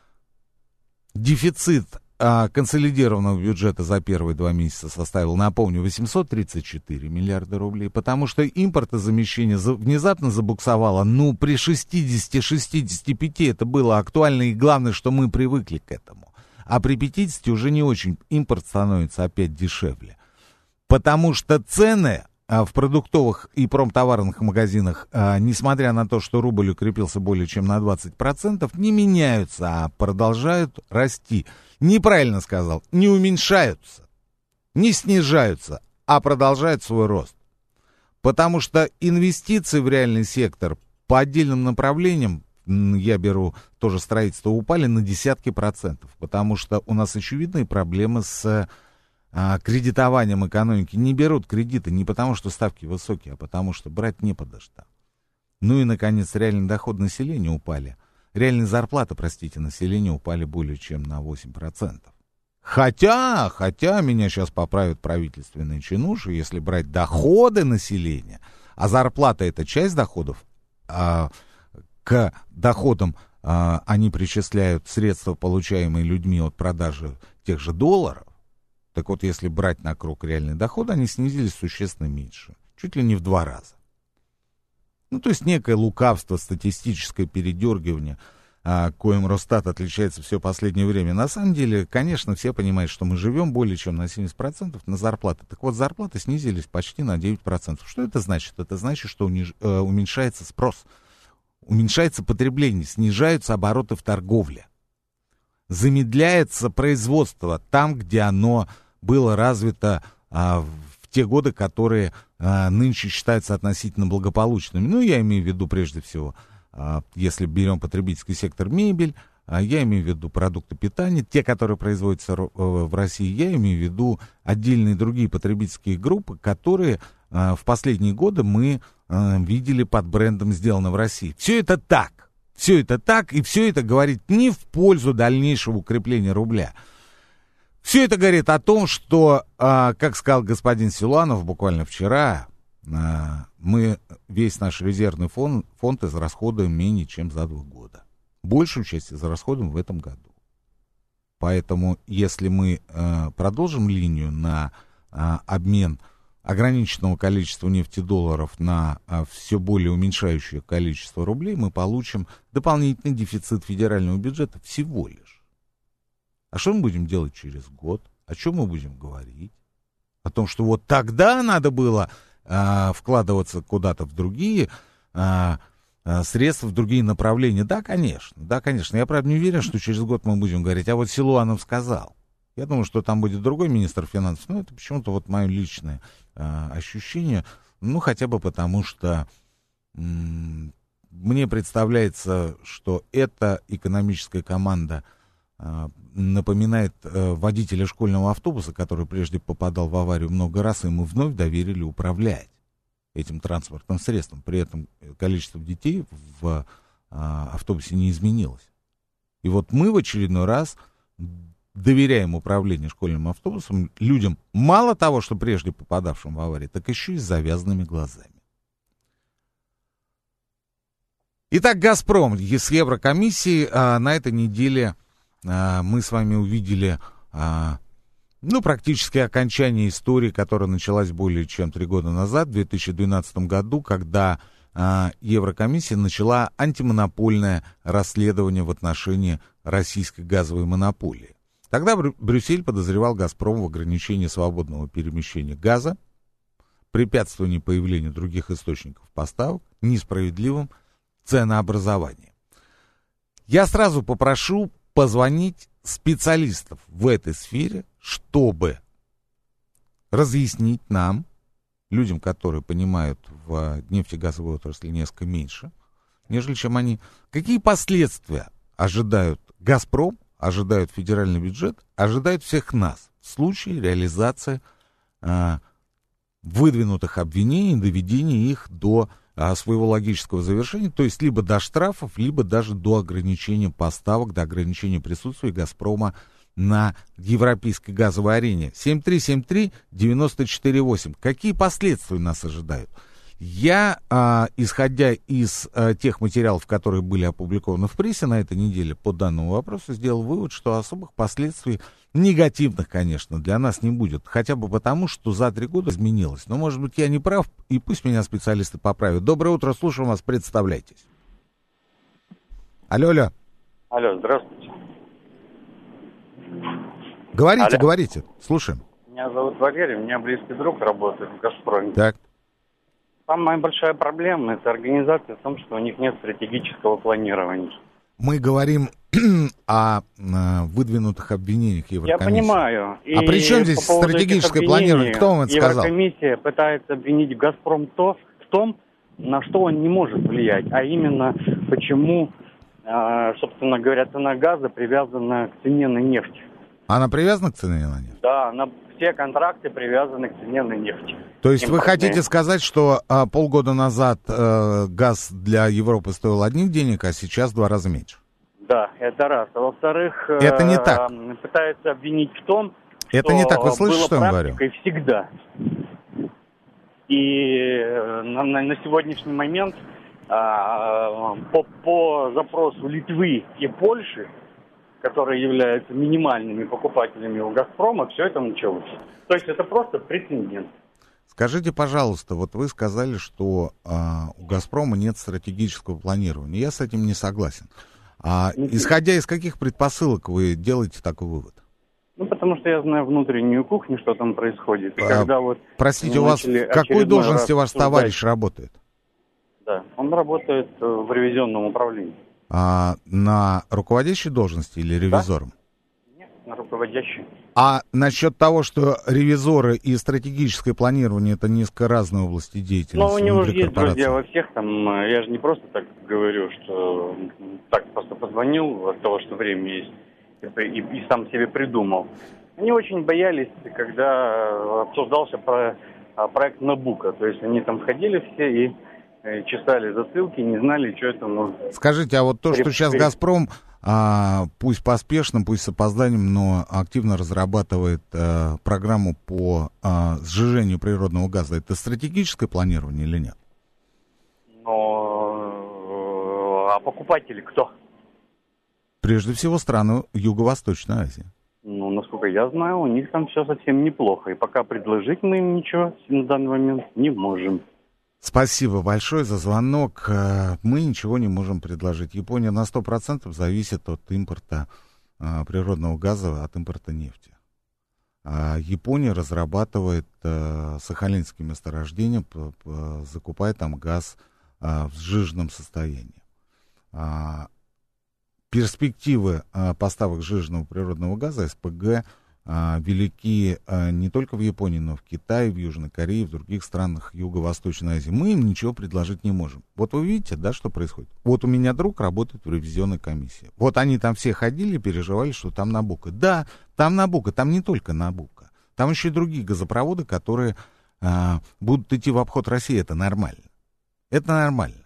дефицит а консолидированного бюджета за первые два месяца составил, напомню, восемьсот тридцать четыре миллиарда рублей, потому что импортозамещение внезапно забуксовало. Ну, при шестидесяти-шестидесяти пяти это было актуально, и главное, что мы привыкли к этому. А при пятидесяти уже не очень, импорт становится опять дешевле. Потому что цены в продуктовых и промтоварных магазинах, несмотря на то, что рубль укрепился более чем на двадцать процентов, не меняются, а продолжают расти. Неправильно сказал, не уменьшаются, не снижаются, а продолжают свой рост. Потому что инвестиции в реальный сектор по отдельным направлениям, я беру тоже строительство, упали на десятки процентов. Потому что у нас очевидные проблемы с а, кредитованием экономики. Не берут кредиты не потому, что ставки высокие, а потому, что брать не подо что. Ну и, наконец, реальный доход населения упали. Реальные зарплаты, простите, населения упали более чем на восемь процентов. Хотя, хотя меня сейчас поправят правительственные чинуши, если брать доходы населения, а зарплата — это часть доходов, а к доходам а, они причисляют средства, получаемые людьми от продажи тех же долларов. Так вот, если брать на круг реальный доход, они снизились существенно меньше, чуть ли не в два раза. Ну, то есть некое лукавство, статистическое передергивание, а, коим Росстат отличается все последнее время. На самом деле, конечно, все понимают, что мы живем более чем на семьдесят процентов на зарплаты. Так вот, зарплаты снизились почти на девять процентов. Что это значит? Это значит, что униж... э, уменьшается спрос, уменьшается потребление, снижаются обороты в торговле, замедляется производство там, где оно было развито а, в те годы, которые а, нынче считаются относительно благополучными. Ну, я имею в виду прежде всего, а, если берем потребительский сектор, мебель, я имею в виду продукты питания, те, которые производятся в России, я имею в виду отдельные другие потребительские группы, которые в последние годы мы видели под брендом «Сделано в России». Все это так, все это так, и все это говорит не в пользу дальнейшего укрепления рубля. Все это говорит о том, что, как сказал господин Силуанов буквально вчера, мы весь наш резервный фонд, фонд израсходуем менее чем за два года. Большую часть израсходуем в этом году. Поэтому, если мы э, продолжим линию на э, обмен ограниченного количества нефтедолларов на э, все более уменьшающее количество рублей, мы получим дополнительный дефицит федерального бюджета всего лишь. А что мы будем делать через год? О чем мы будем говорить? О том, что вот тогда надо было э, вкладываться куда-то в другие э, средств, в другие направления. Да, конечно, да, конечно. Я, правда, не уверен, что через год мы будем говорить, а вот Силуанов сказал. Я думаю, что там будет другой министр финансов, но это почему-то вот мое личное э, ощущение, ну, хотя бы потому, что м- мне представляется, что эта экономическая команда э, напоминает э, водителя школьного автобуса, который прежде попадал в аварию много раз, и ему вновь доверили управлять этим транспортным средством. При этом количество детей в а, автобусе не изменилось. И вот мы в очередной раз доверяем управлению школьным автобусом людям, мало того, что прежде попадавшим в аварию, так еще и с завязанными глазами. Итак, «Газпром» с Еврокомиссией а, на этой неделе а, мы с вами увидели а, Ну, практически окончание истории, которая началась более чем три года назад, в две тысячи двенадцатом году, когда а, Еврокомиссия начала антимонопольное расследование в отношении российской газовой монополии. Тогда Брю- Брюссель подозревал «Газпром» в ограничении свободного перемещения газа, препятствовании появлению других источников поставок, несправедливом ценообразовании. Я сразу попрошу позвонить специалистов в этой сфере, чтобы разъяснить нам, людям, которые понимают в нефтегазовой отрасли несколько меньше, нежели чем они, какие последствия ожидают «Газпром», ожидают федеральный бюджет, ожидают всех нас в случае реализации а, выдвинутых обвинений, доведения их до а, своего логического завершения, то есть либо до штрафов, либо даже до ограничения поставок, до ограничения присутствия «Газпрома» на европейской газовой арене. семь три семь три девять четыре восемь. Какие последствия нас ожидают? Я, а, исходя из а, тех материалов, которые были опубликованы в прессе на этой неделе по данному вопросу, сделал вывод, что особых последствий, негативных, конечно, для нас не будет. Хотя бы потому, что за три года изменилось. Но, может быть, я не прав, и пусть меня специалисты поправят. Доброе утро, слушаем вас, представляйтесь. Алло, алло. Алло, здравствуйте. Говорите, Алло. говорите, слушаем. Меня зовут Валерий, у меня близкий друг работает в «Газпроме». Так. Самая большая проблема – это организация в том, что у них нет стратегического планирования. Мы говорим о, о выдвинутых обвинениях Еврокомиссии. Я понимаю. И а при чем здесь по стратегическое планирование? Кто вам это сказал? Еврокомиссия пытается обвинить «Газпром» то, в том, на что он не может влиять, а именно почему, собственно говоря, цена газа привязана к цене на нефть. Она привязана к цене на нефть? Да, на все контракты привязаны к цене на нефть. То есть вы хотите сказать, что а, полгода назад а, газ для Европы стоил одних денег, а сейчас в два раза меньше? Да, это раз. А во-вторых, это не так. Пытаются обвинить в том, это что не так. Вы слышите, что я говорю? Всегда. И на, на, на сегодняшний момент а, по, по запросу Литвы и Польши, которые являются минимальными покупателями у «Газпрома», все это началось. То есть это просто прецедент. Скажите, пожалуйста, вот вы сказали, что а, у «Газпрома» нет стратегического планирования. Я с этим не согласен. А исходя из каких предпосылок вы делаете такой вывод? Ну, потому что я знаю внутреннюю кухню, что там происходит. И а, когда вот простите, у вас в какой должности ваш товарищ работает? Да, он работает в ревизионном управлении. А, на руководящей должности или ревизором? Да? Нет, на руководящие. А насчет того, что ревизоры и стратегическое планирование — это несколько разные области деятельности. Ну, у него же есть друзья во всех там. Я же не просто так говорю, что так просто позвонил от того, что время есть, и, и, и сам себе придумал. Они очень боялись, когда обсуждался про, проект Набуко. То есть они там ходили все и чесали затылки, не знали, что это может... Скажите, а вот то, что сейчас «Газпром», а, пусть поспешно, пусть с опозданием, но активно разрабатывает а, программу по а, сжижению природного газа, это стратегическое планирование или нет? Но... А покупатели кто? Прежде всего страны Юго-Восточной Азии. Ну, насколько я знаю, у них там все совсем неплохо. И пока предложить мы им ничего на данный момент не можем. Спасибо большое за звонок. Мы ничего не можем предложить. Япония на сто процентов зависит от импорта а, природного газа, от импорта нефти. А Япония разрабатывает а, сахалинские месторождения, п- п- закупает там газ а, в сжиженном состоянии. А, перспективы а, поставок сжиженного природного газа, СПГ, а, велики а, не только в Японии, но в Китае, в Южной Корее, в других странах Юго-Восточной Азии. Мы им ничего предложить не можем. Вот вы видите, да, что происходит? Вот у меня друг работает в ревизионной комиссии. Вот они там все ходили, переживали, что там Набуко. Да, там Набуко, там не только Набуко. Там еще и другие газопроводы, которые а, будут идти в обход России. Это нормально. Это нормально.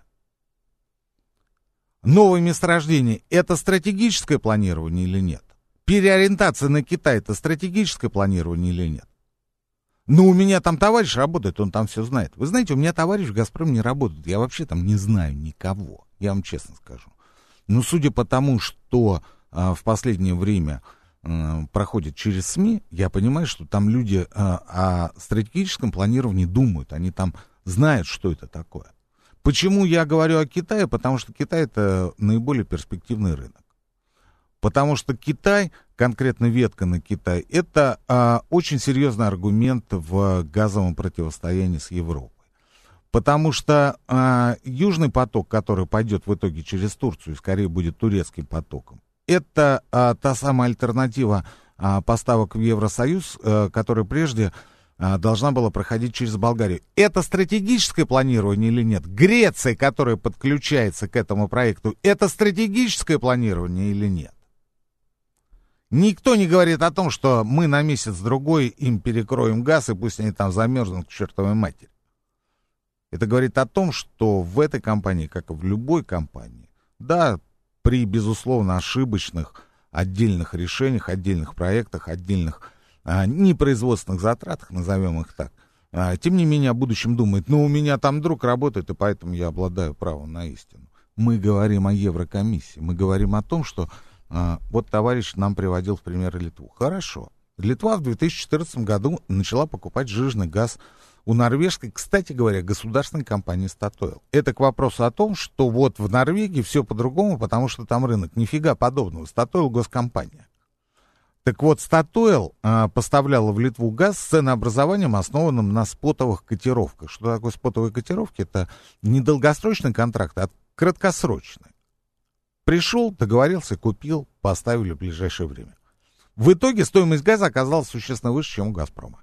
Новые месторождения — это стратегическое планирование или нет? Переориентация на Китай — это стратегическое планирование или нет? Ну, у меня там товарищ работает, он там все знает. Вы знаете, у меня товарищ в «Газпроме» не работает. Я вообще там не знаю никого, я вам честно скажу. Но судя по тому, что а, в последнее время а, проходит через СМИ, я понимаю, что там люди а, о стратегическом планировании думают. Они там знают, что это такое. Почему я говорю о Китае? Потому что Китай — это наиболее перспективный рынок. Потому что Китай, конкретно ветка на Китай, это а, очень серьезный аргумент в газовом противостоянии с Европой. Потому что а, Южный поток, который пойдет в итоге через Турцию, скорее будет турецким потоком, это а, та самая альтернатива а, поставок в Евросоюз, а, которая прежде а, должна была проходить через Болгарию. Это стратегическое планирование или нет? Греция, которая подключается к этому проекту, это стратегическое планирование или нет? Никто не говорит о том, что мы на месяц-другой им перекроем газ, и пусть они там замерзнут к чертовой матери. Это говорит о том, что в этой компании, как и в любой компании, да, при, безусловно, ошибочных отдельных решениях, отдельных проектах, отдельных а, непроизводственных затратах, назовем их так, а, тем не менее о будущем думает. Ну, у меня там друг работает, и поэтому я обладаю правом на истину. Мы говорим о Еврокомиссии, мы говорим о том, что а, вот товарищ нам приводил в пример Литву. Хорошо. Литва в две тысячи четырнадцатом году начала покупать сжиженный газ у норвежской, кстати говоря, государственной компании Statoil. Это к вопросу о том, что вот в Норвегии все по-другому, потому что там рынок. Нифига подобного. Statoil — госкомпания. Так вот, Statoil а, поставляла в Литву газ с ценообразованием, основанным на спотовых котировках. Что такое спотовые котировки? Это не долгосрочный контракт, а краткосрочный. Пришел, договорился, купил, поставили в ближайшее время. В итоге стоимость газа оказалась существенно выше, чем у «Газпрома».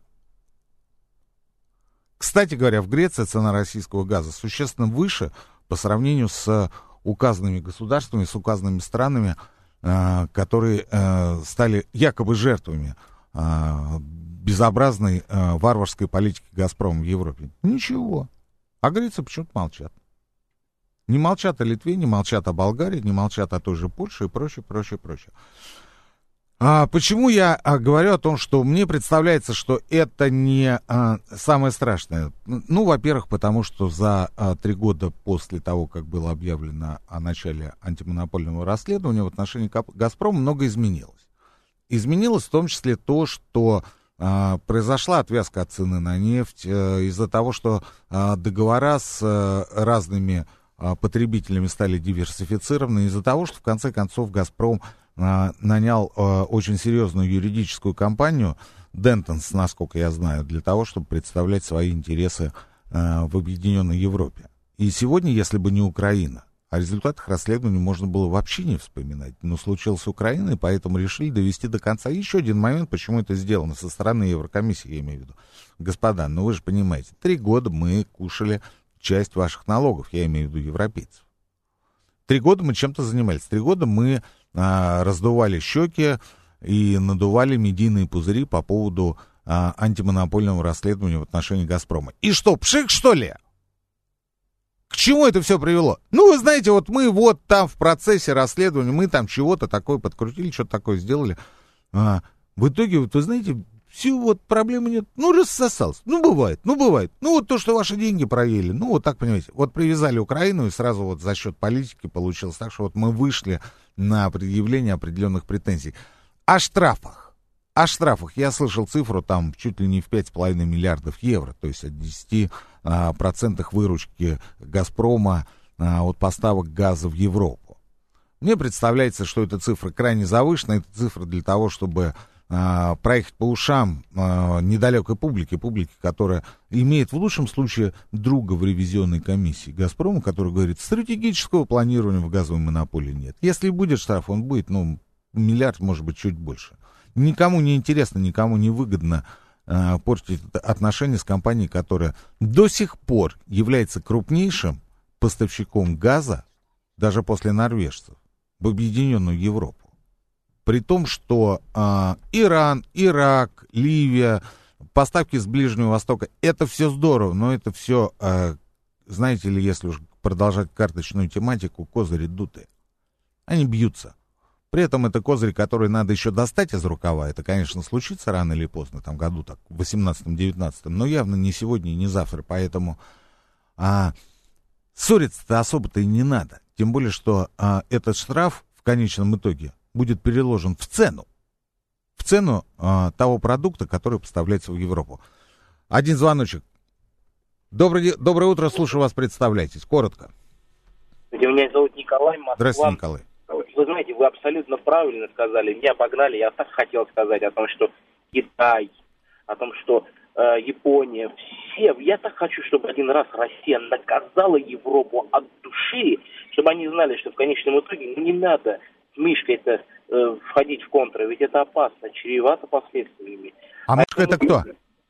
Кстати говоря, в Греции цена российского газа существенно выше по сравнению с указанными государствами, с указанными странами, э, которые э, стали якобы жертвами э, безобразной э, варварской политики «Газпрома» в Европе. Ничего. А грецы почему-то молчат. Не молчат о Литве, не молчат о Болгарии, не молчат о той же Польше и прочее, прочее, прочее. А почему я а, говорю о том, что мне представляется, что это не а, самое страшное? Ну, во-первых, потому что за а, три года после того, как было объявлено о начале антимонопольного расследования, в отношении «Газпрома» много изменилось. Изменилось в том числе то, что а, произошла отвязка от цены на нефть а, из-за того, что а, договора с а, разными потребителями стали диверсифицированы, из-за того, что в конце концов «Газпром» а, нанял а, очень серьезную юридическую компанию Dentons, насколько я знаю, для того, чтобы представлять свои интересы а, в Объединенной Европе. И сегодня, если бы не Украина, о результатах расследования можно было вообще не вспоминать. Но случилась Украина, и поэтому решили довести до конца. Еще один момент, почему это сделано со стороны Еврокомиссии, я имею в виду. Господа, ну вы же понимаете, три года мы кушали часть ваших налогов, я имею в виду европейцев. Три года мы чем-то занимались. Три года мы а, раздували щеки и надували медийные пузыри по поводу а, антимонопольного расследования в отношении «Газпрома». И что, пшик, что ли? К чему это все привело? Ну, вы знаете, вот мы вот там в процессе расследования, мы там чего-то такое подкрутили, что-то такое сделали. А, в итоге, вот вы знаете, всю вот проблемы нет. Ну, рассосался. Ну, бывает, ну, бывает. Ну, вот то, что ваши деньги проели. Ну, вот так, понимаете. Вот привязали Украину, и сразу вот за счет политики получилось так, что вот мы вышли на предъявление определенных претензий. О штрафах. О штрафах. Я слышал цифру там чуть ли не в пять с половиной миллиардов евро. То есть от десяти процентов выручки «Газпрома» а, от поставок газа в Европу. Мне представляется, что эта цифра крайне завышена. Это цифра для того, чтобы а, проехать по ушам а, недалекой публики, публики, которая имеет в лучшем случае друга в ревизионной комиссии «Газпрома», который говорит, стратегического планирования в газовой монополии нет. Если будет штраф, он будет, ну, миллиард, может быть, чуть больше. Никому не интересно, никому не выгодно э, портить отношения с компанией, которая до сих пор является крупнейшим поставщиком газа, даже после норвежцев, в объединенную Европу. При том, что э, Иран, Ирак, Ливия, поставки с Ближнего Востока, это все здорово, но это все, э, знаете ли, если уж продолжать карточную тематику, козыри дутые. Они бьются. При этом это козырь, который надо еще достать из рукава. Это, конечно, случится рано или поздно, там году так, в восемнадцатом-девятнадцатом, но явно не сегодня и не завтра. Поэтому а, ссориться-то особо-то и не надо. Тем более, что а, этот штраф в конечном итоге будет переложен в цену. В цену а, того продукта, который поставляется в Европу. Один звоночек. Добрый, доброе утро, слушаю вас, представляйтесь. Коротко. Меня зовут Николай, Москва. Здравствуйте, Николай. Вы знаете, вы абсолютно правильно сказали. Меня погнали. Я так хотел сказать о том, что Китай, о том, что э, Япония, все. Я так хочу, чтобы один раз Россия наказала Европу от души, чтобы они знали, что в конечном итоге ну, не надо с мышкой-то э, входить в контры, ведь это опасно, чревато последствиями. А мышка это кто?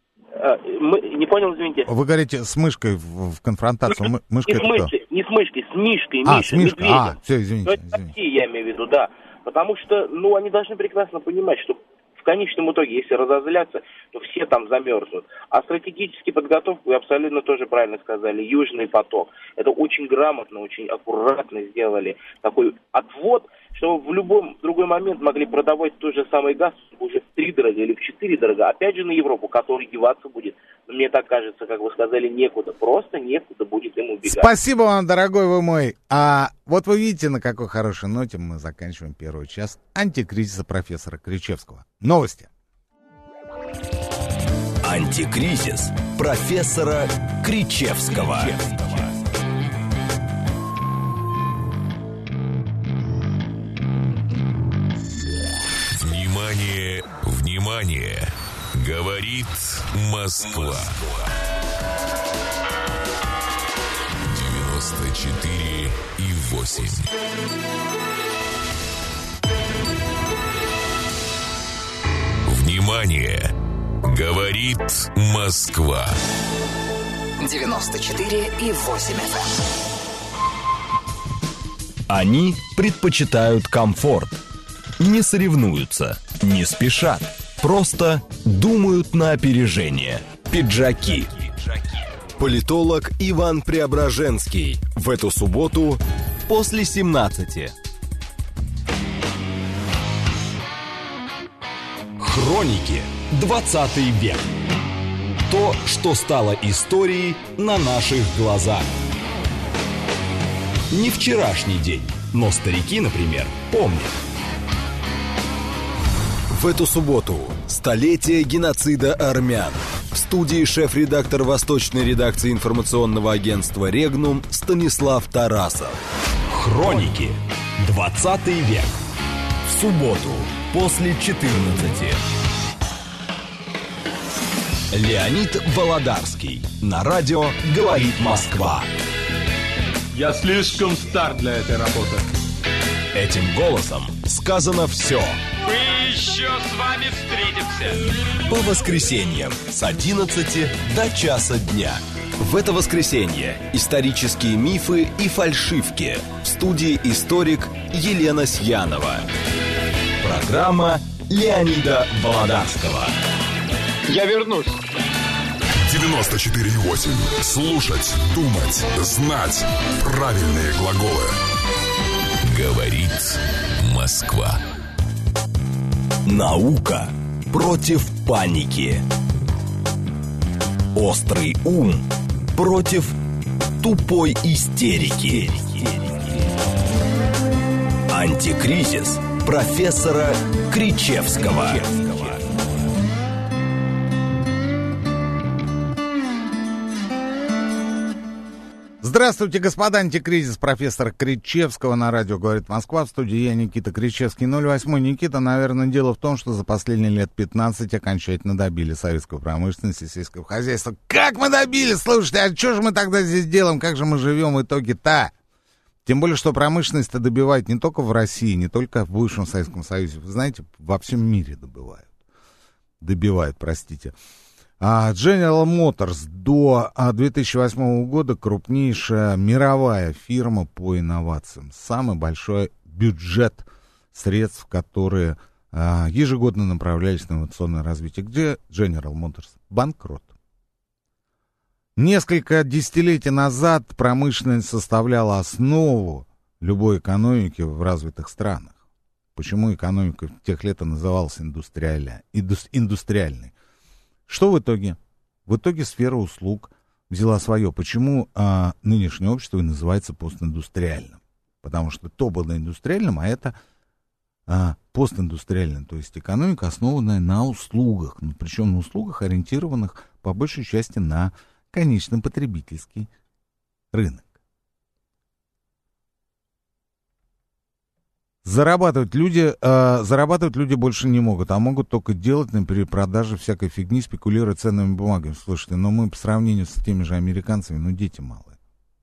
Мы, не понял, извините. Вы говорите с мышкой в, в конфронтацию. Мышка не, с мышкой, не с мышкой, с Мишкой, а, Миша, с Мишкой. медведем. А, все, извините. Это Россия, я имею в виду, да. Потому что, ну, они должны прекрасно понимать, что в конечном итоге, если разозлятся, то все там замерзнут. А стратегически подготовку, вы абсолютно тоже правильно сказали, Южный поток. Это очень грамотно, очень аккуратно сделали такой отвод, чтобы в любом другой момент могли продавать тот же самый газ уже в три дорого или в четыре дорого. Опять же на Европу, который деваться будет. Но мне так кажется, как вы сказали, некуда. Просто некуда будет им убегать. Спасибо вам, дорогой вы мой. А вот вы видите, на какой хорошей ноте мы заканчиваем первый час антикризиса профессора Кричевского. Новости. Антикризис профессора Кричевского. Внимание, внимание! Говорит Москва. девяносто четыре и восемь. Внимание! Говорит Москва. девяносто четыре и восемь эф эм. Они предпочитают комфорт. Не соревнуются, не спешат. Просто думают на опережение. Пиджаки. Политолог Иван Преображенский. В эту субботу после семнадцати. Хроники. двадцатый век. То, что стало историей на наших глазах. Не вчерашний день, но старики, например, помнят. В эту субботу столетие геноцида армян. В студии шеф-редактор восточной редакции информационного агентства «Регнум» Станислав Тарасов. Хроники. двадцатый век. В субботу после четырнадцати. Леонид Володарский. На радио «Говорит Москва». Я слишком стар для этой работы. Этим голосом сказано все. Мы еще с вами встретимся. По воскресеньям с одиннадцати до часа дня. В это воскресенье исторические мифы и фальшивки. В студии историк Елена Сьянова. Программа Леонида Володарского. Я вернусь. девяносто четыре и восемь. Слушать, думать, знать. Правильные глаголы. Говорит Москва. Наука против паники. Острый ум против тупой истерики. Антикризис профессора Кричевского. Здравствуйте, господа, антикризис профессора Кричевского на радио «Говорит Москва». В студии я, Никита Кричевский. ноль восемь Никита. Наверное, дело в том, что за последние лет пятнадцать окончательно добили советскую промышленность и сельское хозяйство. Как мы добили? Слушайте, а что же мы тогда здесь делаем? Как же мы живем в итоге-то? Тем более, что промышленность-то добивает не только в России, не только в бывшем Советском Союзе. Вы знаете, во всем мире добивают. Добивают, простите. General Motors до две тысячи восьмого года крупнейшая мировая фирма по инновациям. Самый большой бюджет средств, которые а, ежегодно направлялись на инновационное развитие. Где General Motors? Банкрот. Несколько десятилетий назад промышленность составляла основу любой экономики в развитых странах. Почему экономика в тех лет называлась индустриальной? индустриальной? Что в итоге? В итоге сфера услуг взяла свое. Почему а, нынешнее общество и называется постиндустриальным? Потому что то было индустриальным, а это а, постиндустриальным. То есть экономика, основанная на услугах. Ну, причем на услугах, ориентированных по большей части на конечный потребительский рынок. Зарабатывать люди, э, зарабатывать люди больше не могут, а могут только делать на перепродаже всякой фигни, спекулируя ценными бумагами. Слушайте, но мы по сравнению с теми же американцами, ну, дети малые.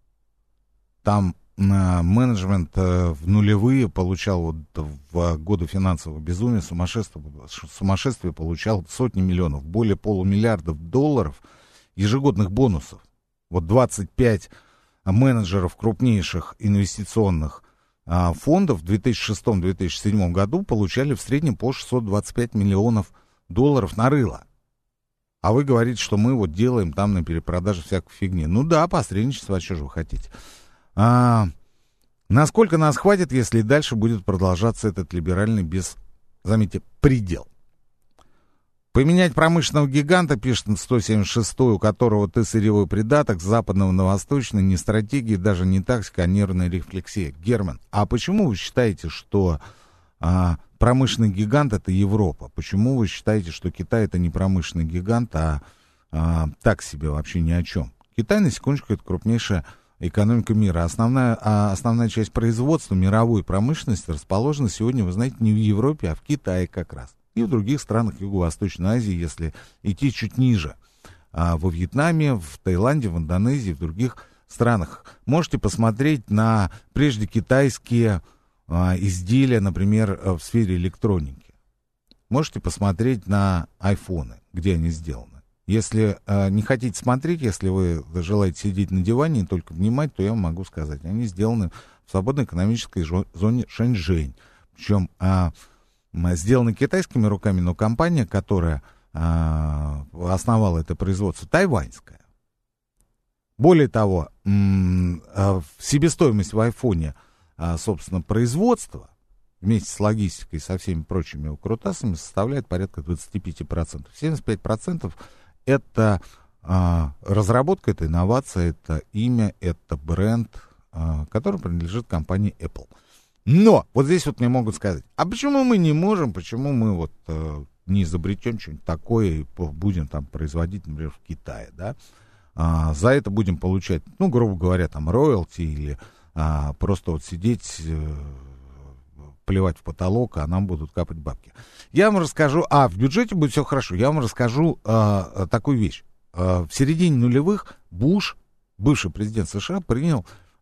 Там э, менеджмент э, в нулевые получал вот, в годы финансового безумия, сумасшествия, сумасшествие получал сотни миллионов, более полумиллиарда долларов ежегодных бонусов. Вот двадцать пять менеджеров крупнейших инвестиционных фондов в две тысячи шестом — две тысячи седьмом году получали в среднем по шестьсот двадцать пять миллионов долларов на рыло. А вы говорите, что мы вот делаем там на перепродаже всякой фигни. Ну да, посредничество, а что же вы хотите? А, насколько нас хватит, если и дальше будет продолжаться этот либеральный, без, заметьте, предел? Поменять промышленного гиганта, пишет сто семьдесят шестой, у которого ты сырьевой придаток, с западного на восточный, не стратегия, даже не тактика, а нервная рефлексия. Герман, а почему вы считаете, что а, промышленный гигант — это Европа? Почему вы считаете, что Китай — это не промышленный гигант, а, а так себе вообще ни о чем? Китай, на секундочку, это крупнейшая экономика мира. Основная, а основная часть производства мировой промышленности расположена сегодня, вы знаете, не в Европе, а в Китае как раз. И в других странах Юго-Восточной Азии, если идти чуть ниже. А во Вьетнаме, в Таиланде, в Индонезии, в других странах. Можете посмотреть на прежде китайские а, изделия, например, в сфере электроники. Можете посмотреть на айфоны, где они сделаны. Если а, не хотите смотреть, если вы желаете сидеть на диване и только внимать, то я вам могу сказать, они сделаны в свободной экономической зоне Шэньчжэнь. Причем а, сделаны китайскими руками, но компания, которая а, основала это производство, тайваньская. Более того, м- а, себестоимость в айфоне, а, собственно, производства вместе с логистикой и со всеми прочими укрутасами составляет порядка двадцать пять процентов. семьдесят пять процентов это а, разработка, это инновация, это имя, это бренд, а, который принадлежит компании Apple. Но вот здесь вот мне могут сказать, а почему мы не можем, почему мы вот э, не изобретем что-нибудь такое и будем там производить, например, в Китае, да? А, за это будем получать, ну, грубо говоря, там, роялти или а, просто вот сидеть, э, плевать в потолок, а нам будут капать бабки. Я вам расскажу, а в бюджете будет все хорошо, я вам расскажу э, такую вещь. Э, в середине нулевых Буш, бывший президент США, принял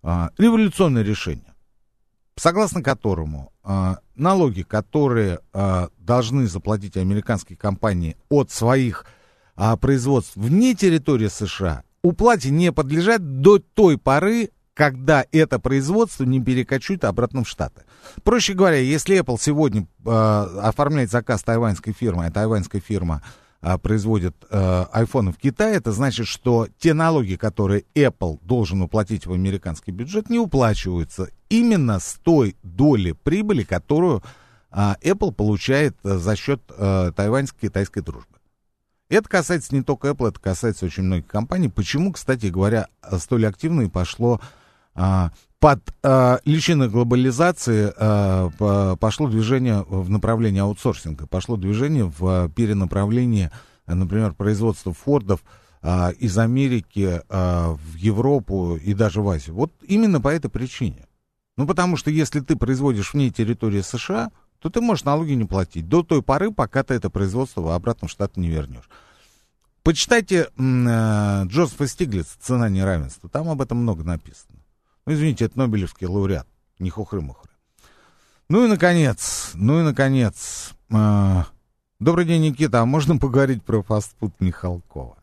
а, революционное решение, согласно которому а, налоги, которые а, должны заплатить американские компании от своих а, производств вне территории США, уплате не подлежат до той поры, когда это производство не перекочует обратно в Штаты. Проще говоря, если Apple сегодня э, оформляет заказ тайваньской фирмы, а тайваньская фирма э, производит э, айфоны в Китае, это значит, что те налоги, которые Apple должен уплатить в американский бюджет, не уплачиваются именно с той доли прибыли, которую э, Apple получает э, за счет э, тайваньско-китайской дружбы. Это касается не только Apple, это касается очень многих компаний. Почему, кстати говоря, столь активно и пошло а, под а, личиной глобализации а, по, пошло движение в направлении аутсорсинга, пошло движение в перенаправлении, например, производства Фордов а, из Америки а, в Европу и даже в Азию. Вот именно по этой причине. Ну, потому что если ты производишь вне территории США, то ты можешь налоги не платить до той поры, пока ты это производство обратно в Штаты не вернешь. Почитайте э, Джозефа Стиглица «Цена неравенства». Там об этом много написано. Ну, извините, это Нобелевский лауреат. Не хухры-мухры. Ну и, наконец, ну и, наконец. Э, добрый день, Никита. А можно поговорить про фастфуд Михалкова?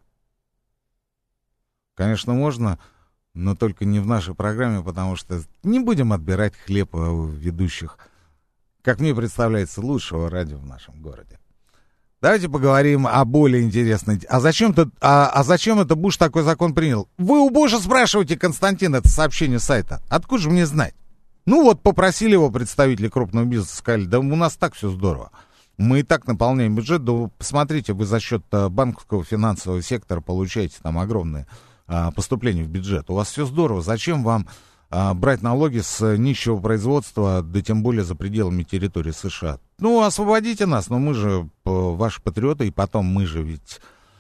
Конечно, можно, но только не в нашей программе, потому что не будем отбирать хлеб у ведущих, как мне представляется, лучшего радио в нашем городе. Давайте поговорим о более интересной... А зачем-то, а, а зачем это Буш такой закон принял? Вы у Буша спрашиваете, Константин, это сообщение сайта. Откуда же мне знать? Ну вот, попросили его представители крупного бизнеса, сказали, да у нас так все здорово. Мы и так наполняем бюджет, да посмотрите, вы за счет банковского финансового сектора получаете там огромные а, поступления в бюджет. У вас все здорово, зачем вам... брать налоги с нищего производства, да тем более за пределами территории США. Ну, освободите нас, но мы же ваши патриоты, и потом мы же ведь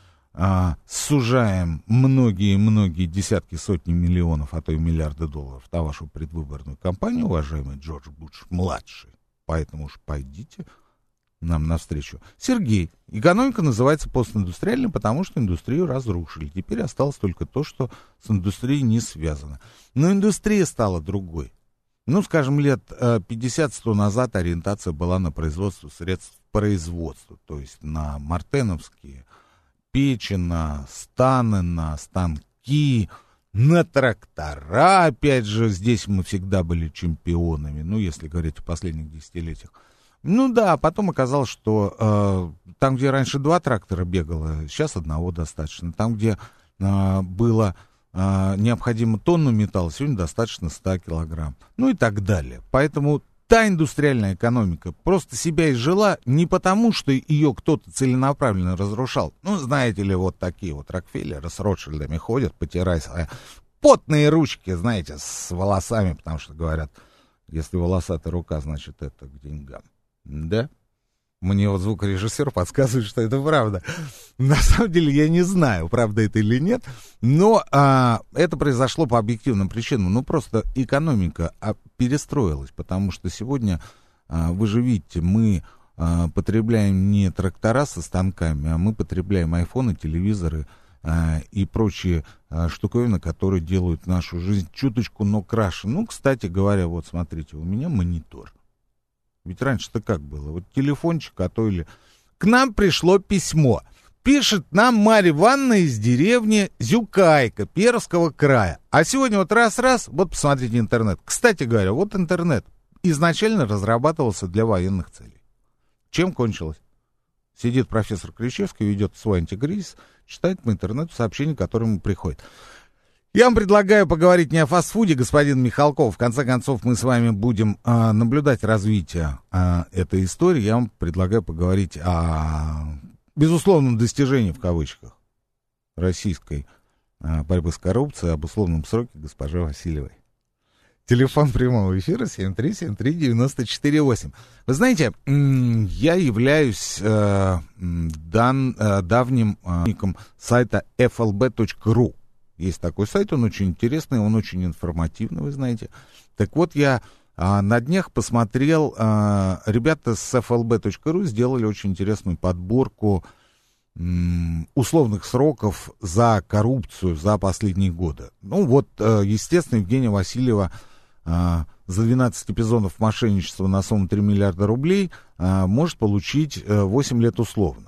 а, сужаем многие-многие десятки, сотни миллионов, а то и миллиарды долларов на вашу предвыборную кампанию, уважаемый Джордж Буш-младший. Поэтому уж пойдите нам навстречу. Сергей, экономика называется постиндустриальной, потому что индустрию разрушили. Теперь осталось только то, что с индустрией не связано. Но индустрия стала другой. Ну, скажем, лет пятьдесят-сто назад ориентация была на производство средств производства, то есть на мартеновские печи, на станы, на станки, на трактора. Опять же, здесь мы всегда были чемпионами, ну, если говорить о последних десятилетиях. Ну да, потом оказалось, что э, там, где раньше два трактора бегало, сейчас одного достаточно. Там, где э, было э, необходимо тонну металла, сегодня достаточно ста килограмм. Ну и так далее. Поэтому та индустриальная экономика просто себя изжила не потому, что ее кто-то целенаправленно разрушал. Ну, знаете ли, вот такие вот Рокфеллеры с Ротшильдами ходят, потирая свои потные ручки, знаете, с волосами, потому что говорят, если волосатая рука, значит, это к деньгам. Да? Мне вот звукорежиссер подсказывает, что это правда. На самом деле я не знаю, правда это или нет, но а, это произошло по объективным причинам. Ну, просто экономика а, перестроилась, потому что сегодня, а, вы же видите, мы а, потребляем не трактора со станками, а мы потребляем айфоны, телевизоры а, и прочие а, штуковины, которые делают нашу жизнь чуточку, но краше. Ну, кстати говоря, вот смотрите, у меня монитор. Ведь раньше-то как было? Вот телефончик, а то или... К нам пришло письмо. Пишет нам Марья Ивановна из деревни Зюкайка, Пермского края. А сегодня вот раз-раз, вот посмотрите интернет. Кстати говоря, вот интернет изначально разрабатывался для военных целей. Чем кончилось? Сидит профессор Кричевский, ведет свой антикризис, читает по интернету сообщения, которые ему приходят. Я вам предлагаю поговорить не о фастфуде, господин Михалков. В конце концов, мы с вами будем а, наблюдать развитие а, этой истории. Я вам предлагаю поговорить о безусловном достижении, в кавычках, российской а, борьбы с коррупцией, об условном сроке госпожи Васильевой. Телефон прямого эфира семь три семь три девять четыре восемь. Вы знаете, я являюсь э, дан, э, давним э, сайта эф эл бэ точка ру. Есть такой сайт, он очень интересный, он очень информативный, вы знаете. Так вот, я а, на днях посмотрел, а, ребята с эф эл бэ точка ру сделали очень интересную подборку м, условных сроков за коррупцию за последние годы. Ну вот, э, естественно, Евгения Васильева э, за двенадцать эпизодов мошенничества на сумму три миллиарда рублей э, может получить э, восемь лет условно.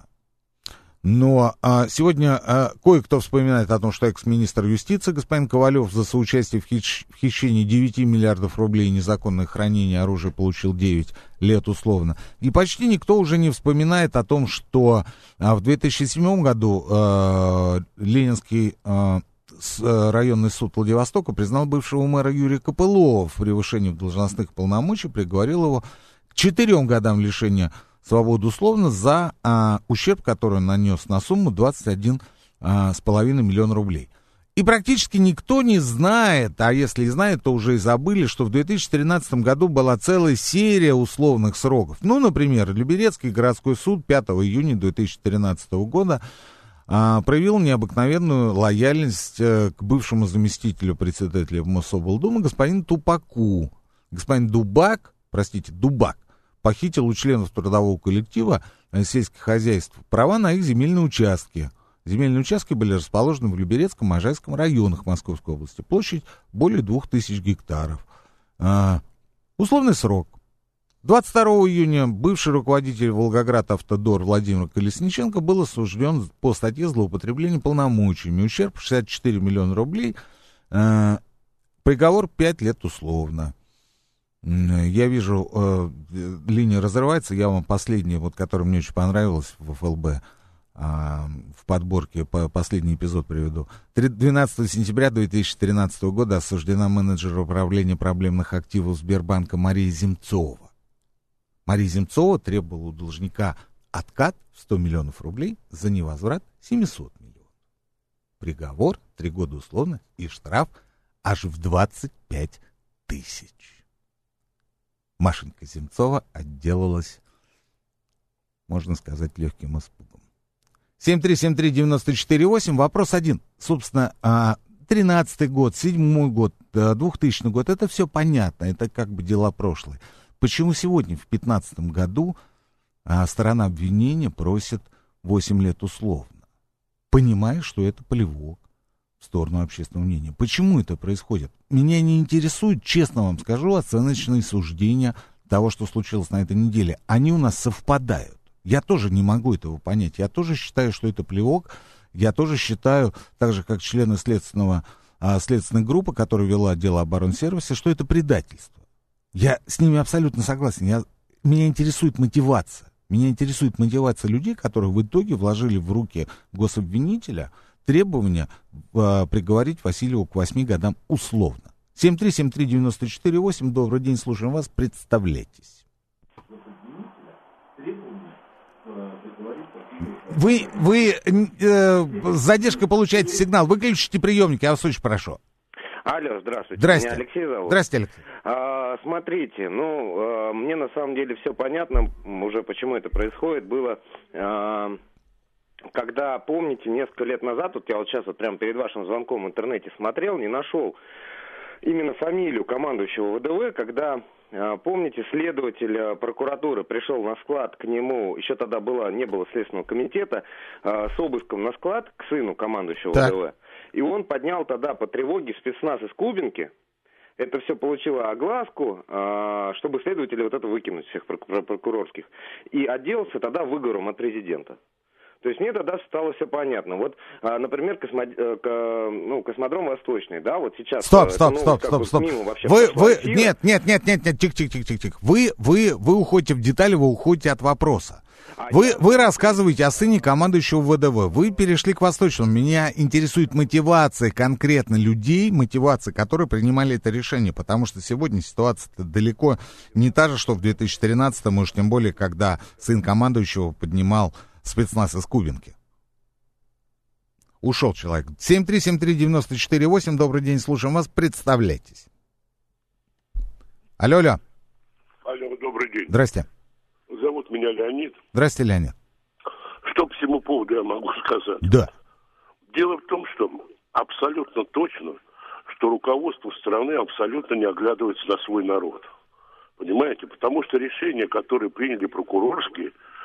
Но а, сегодня а, кое-кто вспоминает о том, что экс-министр юстиции господин Ковалев за соучастие в, хищ- в хищении девяти миллиардов рублей и незаконное хранение оружия получил девять лет условно. И почти никто уже не вспоминает о том, что а, в две тысячи седьмом году а, Ленинский а, с, а, районный суд Владивостока признал бывшего мэра Юрия Копылова в превышении должностных полномочий, приговорил его к четырем годам лишения свободу условно за а, ущерб, который он нанес на сумму двадцать один с половиной миллиона рублей. И практически никто не знает, а если и знает, то уже и забыли, что в две тысячи тринадцатом году была целая серия условных сроков. Ну, например, Люберецкий городской суд пятого июня две тысячи тринадцатого года а, проявил необыкновенную лояльность а, к бывшему заместителю председателя Мособлдумы господину Тупаку. Господин Дубак, простите, Дубак, похитил у членов трудового коллектива сельских хозяйств права на их земельные участки. Земельные участки были расположены в Люберецком и Можайском районах Московской области. Площадь более двух тысяч гектаров. А, условный срок. двадцать второго июня бывший руководитель Волгоград-Автодор Владимир Колесниченко был осужден по статье злоупотребления полномочиями. Ущерб шестьдесят четыре миллиона рублей. А, приговор пять лет условно. Я вижу, э, линия разрывается. Я вам последний, вот, который мне очень понравилось в эф эл бэ, э, в подборке, по, последний эпизод приведу. двенадцатого сентября две тысячи тринадцатого года осуждена менеджер управления проблемных активов Сбербанка Мария Земцова. Мария Земцова требовала у должника откат в сто миллионов рублей за невозврат семьсот миллионов. Приговор три года условно и штраф аж в двадцать пять тысяч. Машенька Земцова отделалась, можно сказать, легким испугом. семь три семь три девять четыре восемь. Вопрос один. Собственно, тринадцатый год, седьмой год, двухтысячный год, это все понятно, это как бы дела прошлые. Почему сегодня, в пятнадцатом году, сторона обвинения просит восемь лет условно, понимая, что это плевок в сторону общественного мнения? Почему это происходит? Меня не интересует, честно вам скажу, оценочные суждения того, что случилось на этой неделе. Они у нас совпадают. Я тоже не могу этого понять. Я тоже считаю, что это плевок. Я тоже считаю, так же как члены следственного, а, следственной группы, которая вела дело оборонсервиса, что это предательство. Я с ними абсолютно согласен. Я, меня интересует мотивация. Меня интересует мотивация людей, которые в итоге вложили в руки гособвинителя требование э, приговорить Васильеву к восьми годам условно. семь три семь три девять четыре восемь. Добрый день, слушаем вас. Представляйтесь. Вы, вы э, с задержкой получаете сигнал. Выключите приемник, я вас очень прошу. Алло, здравствуйте. Здравствуйте. Меня Алексей зовут. Здравствуйте, Алексей. А, смотрите, ну, а, мне на самом деле все понятно уже, почему это происходит. Было... А, Когда, помните, несколько лет назад, вот я вот сейчас вот прямо перед вашим звонком в интернете смотрел, не нашел именно фамилию командующего вэ дэ вэ, когда, помните, следователь прокуратуры пришел на склад к нему, еще тогда было, не было Следственного комитета, с обыском на склад к сыну командующего так. вэ дэ вэ, и он поднял тогда по тревоге спецназ из Кубинки. Это все получило огласку, чтобы следователи вот это выкинуть, всех прокурорских, и отделался тогда выговором от президента. То есть мне тогда стало все понятно. Вот, а, например, космо... ну, космодром Восточный, да, вот сейчас... Стоп, стоп, стоп, стоп, стоп. Вы, вы, нет, нет, нет, нет, нет, тихо-тихо-тихо-тихо. Вы, вы, вы уходите в детали, вы уходите от вопроса. А вы, я... вы рассказываете о сыне командующего вэ дэ вэ. Вы перешли к Восточному. Меня интересует мотивация конкретно людей, мотивация, которые принимали это решение. Потому что сегодня ситуация-то далеко не та же, что в две тысячи тринадцатом, уж тем более, когда сын командующего поднимал спецназ из Кубинки. Ушел человек. семь три семь три девять четыре восемь. Добрый день, слушаем вас. Представляйтесь. Алло, алло. Алло, добрый день. Здрасте. Зовут меня Леонид. Здрасте, Леонид. Что по всему поводу я могу сказать? Да. Дело в том, что абсолютно точно, что руководство страны абсолютно не оглядывается на свой народ. Понимаете? Потому что решения, которые приняли прокурорские,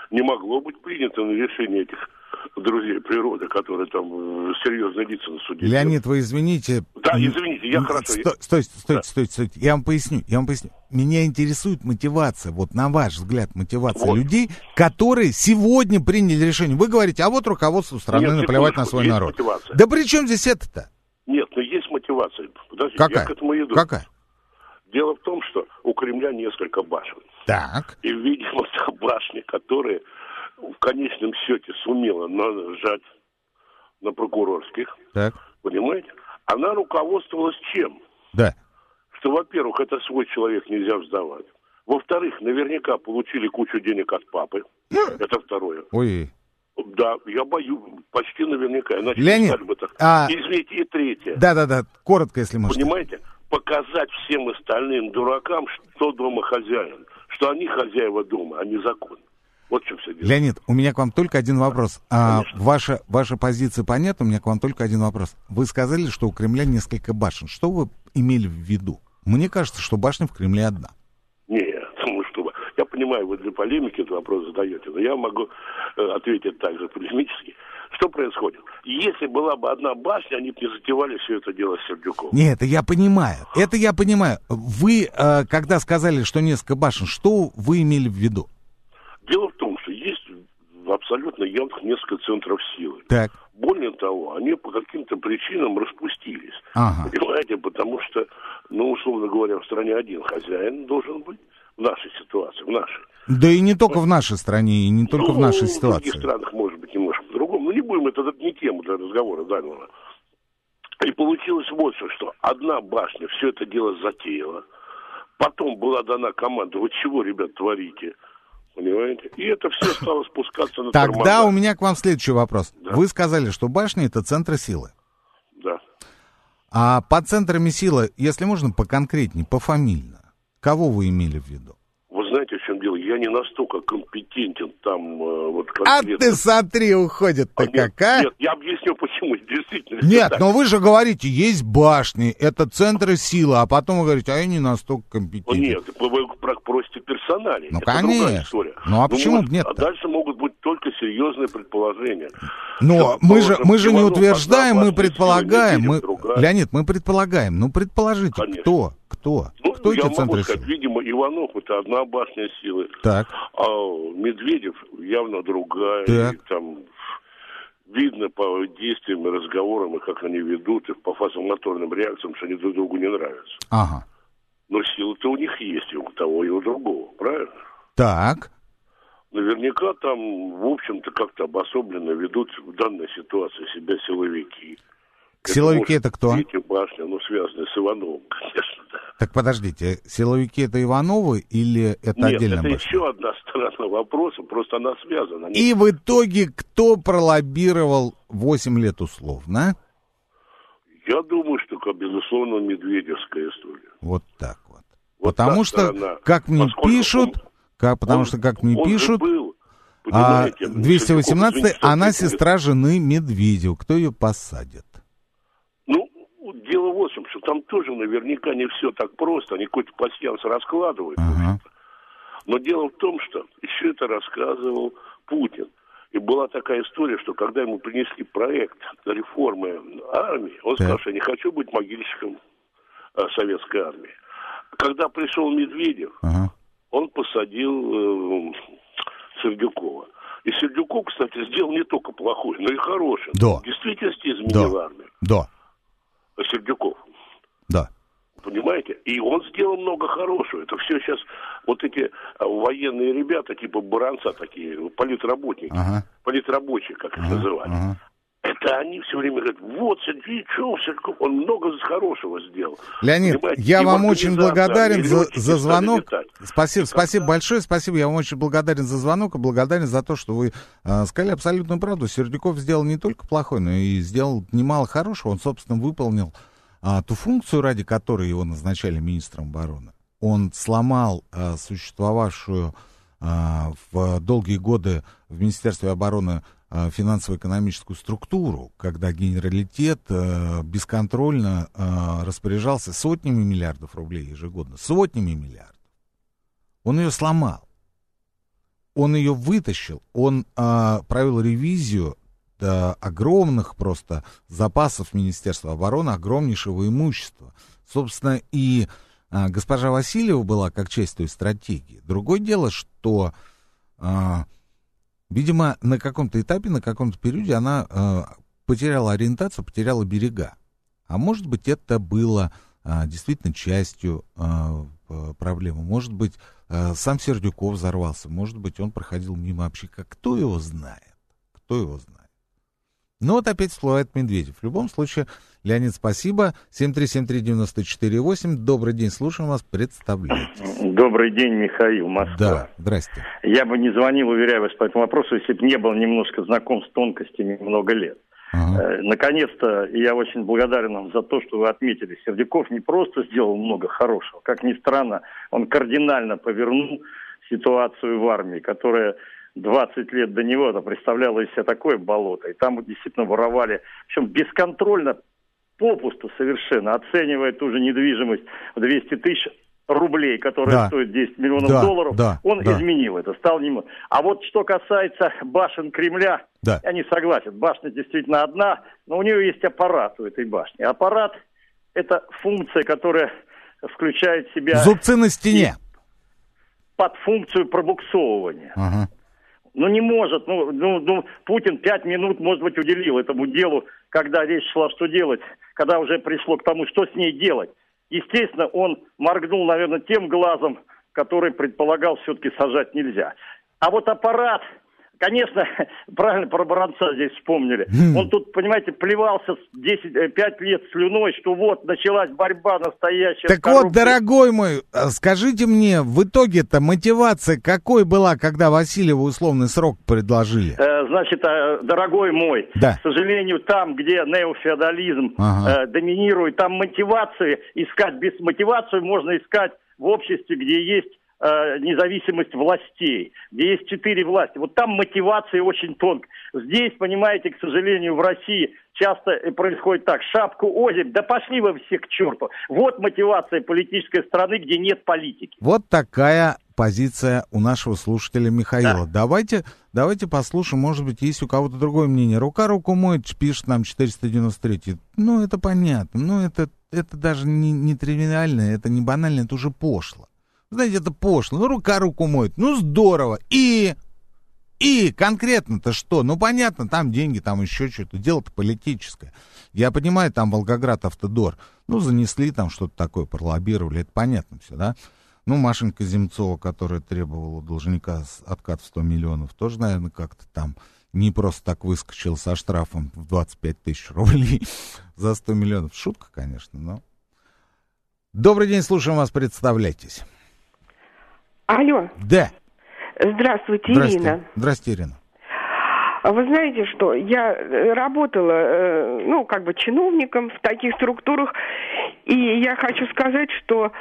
не могло быть принято на решение этих друзей природы, которые там серьезные лица на суде. Леонид, вы извините. Да, извините, я хорошо. Сто, стойте, стойте, да. стойте, стойте. Я вам поясню, я вам поясню. Меня интересует мотивация, вот на ваш взгляд, мотивация вот. людей, которые сегодня приняли решение. Вы говорите, а вот руководству страны Нет, наплевать на свой народ. Мотивация. Да при чем здесь это-то? Нет, но есть мотивация. Подождите, Какая? я к этому иду. Какая? Дело в том, что у Кремля несколько башен. Так. И, видимо, та башня, которая в конечном счете сумела нажать на прокурорских, так. понимаете, она руководствовалась чем? Да. Что, во-первых, это свой человек, нельзя сдавать. Во-вторых, наверняка получили кучу денег от папы. Это второе. Ой. Да, я боюсь, почти наверняка. Иначе Леонид, бы так. а... Извините, и третье. Да-да-да, коротко, если можно. Понимаете, показать всем остальным дуракам, что дома хозяин. Что они хозяева дома, а не закон. Вот что все дело. Леонид, у меня к вам только один вопрос. А, ваша, ваша позиция понятна, у меня к вам только один вопрос. Вы сказали, что у Кремля несколько башен. Что вы имели в виду? Мне кажется, что башня в Кремле одна. Нет, ну что, я понимаю, вы для полемики этот вопрос задаете, но я могу э, ответить также полемически. Что происходит? Если была бы одна башня, они бы не затевали все это дело с Сердюковым. Нет, это я понимаю. Это я понимаю. Вы, э, когда сказали, что несколько башен, что вы имели в виду? Дело в том, что есть абсолютно явных несколько центров силы. Так. Более того, они по каким-то причинам распустились. Ага. Понимаете, потому что, ну, условно говоря, в стране один хозяин должен быть в нашей ситуации, в нашей. Да и не только в нашей стране, и не только ну, в нашей в ситуации. В других странах, может быть, немножко по-другому. Но не будем, это, это не тема для разговора данного. И получилось вот что, что одна башня все это дело затеяла. Потом была дана команда, вот чего, ребят, творите. Понимаете? И это все стало спускаться на тормоза. Тогда у меня к вам следующий вопрос. Да. Вы сказали, что башня — это центры силы. Да. А под центрами силы, если можно поконкретнее, пофамильно, кого вы имели в виду? Вы знаете, в чем дело? Я не настолько компетентен там э, вот конкретно. А ты смотри, уходит-то а, как, а? Нет, я объясню, почему. Действительно. Нет, так. но вы же говорите, есть башни, это центры силы, а потом вы говорите, а я не настолько компетентен. Нет, вы просите персонали. Ну, это конечно. Другая история. Ну, а ну, почему вот, нет? А дальше могут быть только серьезные предположения. Но мы же, мы же не утверждаем, мы предполагаем. Мы... Леонид, мы предполагаем. Ну, предположите, Конечно. кто? Кто? Ну, кто я эти могу центры сказать, силы? видимо, Иванов — это одна башня силы. Так. А Медведев явно другая. Так. И там видно по действиям и разговорам, и как они ведут, и по фазомоторным реакциям, что они друг другу не нравятся. Ага. Но силы-то у них есть, и у того, и у другого, правильно? Так. Наверняка там, в общем-то, как-то обособленно ведут в данной ситуации себя силовики. Силовики это, это кто? Эти башни, ну, связаны с Ивановым, конечно, да. Так подождите, силовики это Ивановы или это Нет, отдельная это башня? еще одна сторона вопроса, просто она связана. Они... И в итоге кто пролоббировал восемь лет условно? Я думаю, что, безусловно, медведевская история. Вот так вот. вот потому что, сторона, как мне пишут, он, как, потому он, что, как мне пишут, был, а двести восемнадцатая, она сестра жены Медведева. Кто ее посадит? Ну, дело в этом, что там тоже наверняка не все так просто. Они какой-то пасьянс раскладывают. Ага. Но дело в том, что еще это рассказывал Путин. И была такая история, что когда ему принесли проект реформы армии, он так. сказал, что я не хочу быть могильщиком а, советской армии. Когда пришел Медведев, ага. он посадил э, Сердюкова. И Сердюков, кстати, сделал не только плохой, но и хороший. Да. В действительности изменил да. армию. Да. Сердюков. Да. Понимаете? И он сделал много хорошего. Это все сейчас вот эти военные ребята, типа Баранца такие, политработники, ага. политрабочие, как их ага. называли. Ага. Это они все время говорят, вот Сергей Чоусерков, он много хорошего сделал. Леонид, Понимаете? я И вам очень благодарен за, за звонок. Спасибо, и спасибо когда... большое, спасибо. Я вам очень благодарен за звонок и благодарен за то, что вы э, сказали абсолютную правду. Сердюков сделал не только плохой, но и сделал немало хорошего. Он, собственно, выполнил э, ту функцию, ради которой его назначали министром обороны. Он сломал э, существовавшую э, в долгие годы в Министерстве обороны финансово-экономическую структуру, когда генералитет э, бесконтрольно э, распоряжался сотнями миллиардов рублей ежегодно, сотнями миллиардов. Он ее сломал. он ее вытащил, он а, провел ревизию а, огромных просто запасов Министерства обороны, огромнейшего имущества. Собственно, и а, госпожа Васильева была как часть той стратегии. Другое дело, что, а, видимо, на каком-то этапе, на каком-то периоде она а, потеряла ориентацию, потеряла берега. А может быть, это было а, действительно частью а, проблемы. Может быть, а, сам Сердюков взорвался. Может быть, он проходил мимо общака. Кто его знает? Кто его знает? Но вот опять всплывает Медведев. В любом случае, Леонид, спасибо. семь три семь три девять четыре восемь. Добрый день, слушаем вас. Представляйтесь. Добрый день, Михаил, Москва. Да, здрасте. Я бы не звонил, уверяю вас, по этому вопросу, если бы не был немножко знаком с тонкостями много лет. Ага. Наконец-то, я очень благодарен вам за то, что вы отметили. Сердюков не просто сделал много хорошего. Как ни странно, он кардинально повернул ситуацию в армии, которая двадцать лет до него это представляло из себя такое болото. И там действительно воровали, причем бесконтрольно, попусту совершенно, оценивая ту же недвижимость в двести тысяч рублей, которая да. стоит десять миллионов да, долларов, да, он да. изменил это, стал ним. А вот что касается башен Кремля, да. я не согласен. Башня действительно одна, но у нее есть аппарат у этой башни. Аппарат — это функция, которая включает в себя... Зубцы на стене. Под функцию пробуксовывания. Ага. Ну, не может. Ну, ну, ну, Путин пять минут, может быть, уделил этому делу, когда речь шла, что делать, когда уже пришло к тому, что с ней делать. Естественно, он моргнул, наверное, тем глазом, который предполагал, все-таки сажать нельзя. А вот аппарат, конечно, правильно про Баранца здесь вспомнили. Mm. Он тут, понимаете, плевался десять, пять лет слюной, что вот началась борьба настоящая. Так вот, дорогой мой, скажите мне, в итоге-то мотивация какой была, когда Васильеву условный срок предложили? Э, значит, э, дорогой мой, да. к сожалению, там, где неофеодализм ага. э, доминирует, там мотивации искать, без мотивации можно искать в обществе, где есть независимость властей, где есть четыре власти. Вот там мотивация очень тонкая. Здесь, понимаете, к сожалению, в России часто происходит так: шапку озимь, да пошли вы все к черту. Вот мотивация политической страны, где нет политики. Вот такая позиция у нашего слушателя Михаила. Да. Давайте, давайте послушаем, может быть, есть у кого-то другое мнение. Рука руку моет, пишет нам четыреста девяносто три. Ну, это понятно. Ну, это, это даже не, не тривиально, это не банально, это уже пошло. Знаете, это пошло. Ну, рука руку моет. Ну, здорово. И, и конкретно-то что? Ну, понятно, там деньги, там еще что-то. Дело-то политическое. Я понимаю, там Волгоград Автодор. Ну, занесли там что-то такое, пролоббировали. Это понятно все, да? Ну, Машенька Земцова, которая требовала у должника откат в сто миллионов, тоже, наверное, как-то там не просто так выскочил со штрафом в двадцать пять тысяч рублей за сто миллионов. Шутка, конечно, но... Добрый день, слушаем вас, представляйтесь. Алло. Да. Здравствуйте, Здрасте. Ирина. Здравствуйте, Ирина. Вы знаете что, я работала, ну, как бы чиновником в таких структурах, и я хочу сказать, что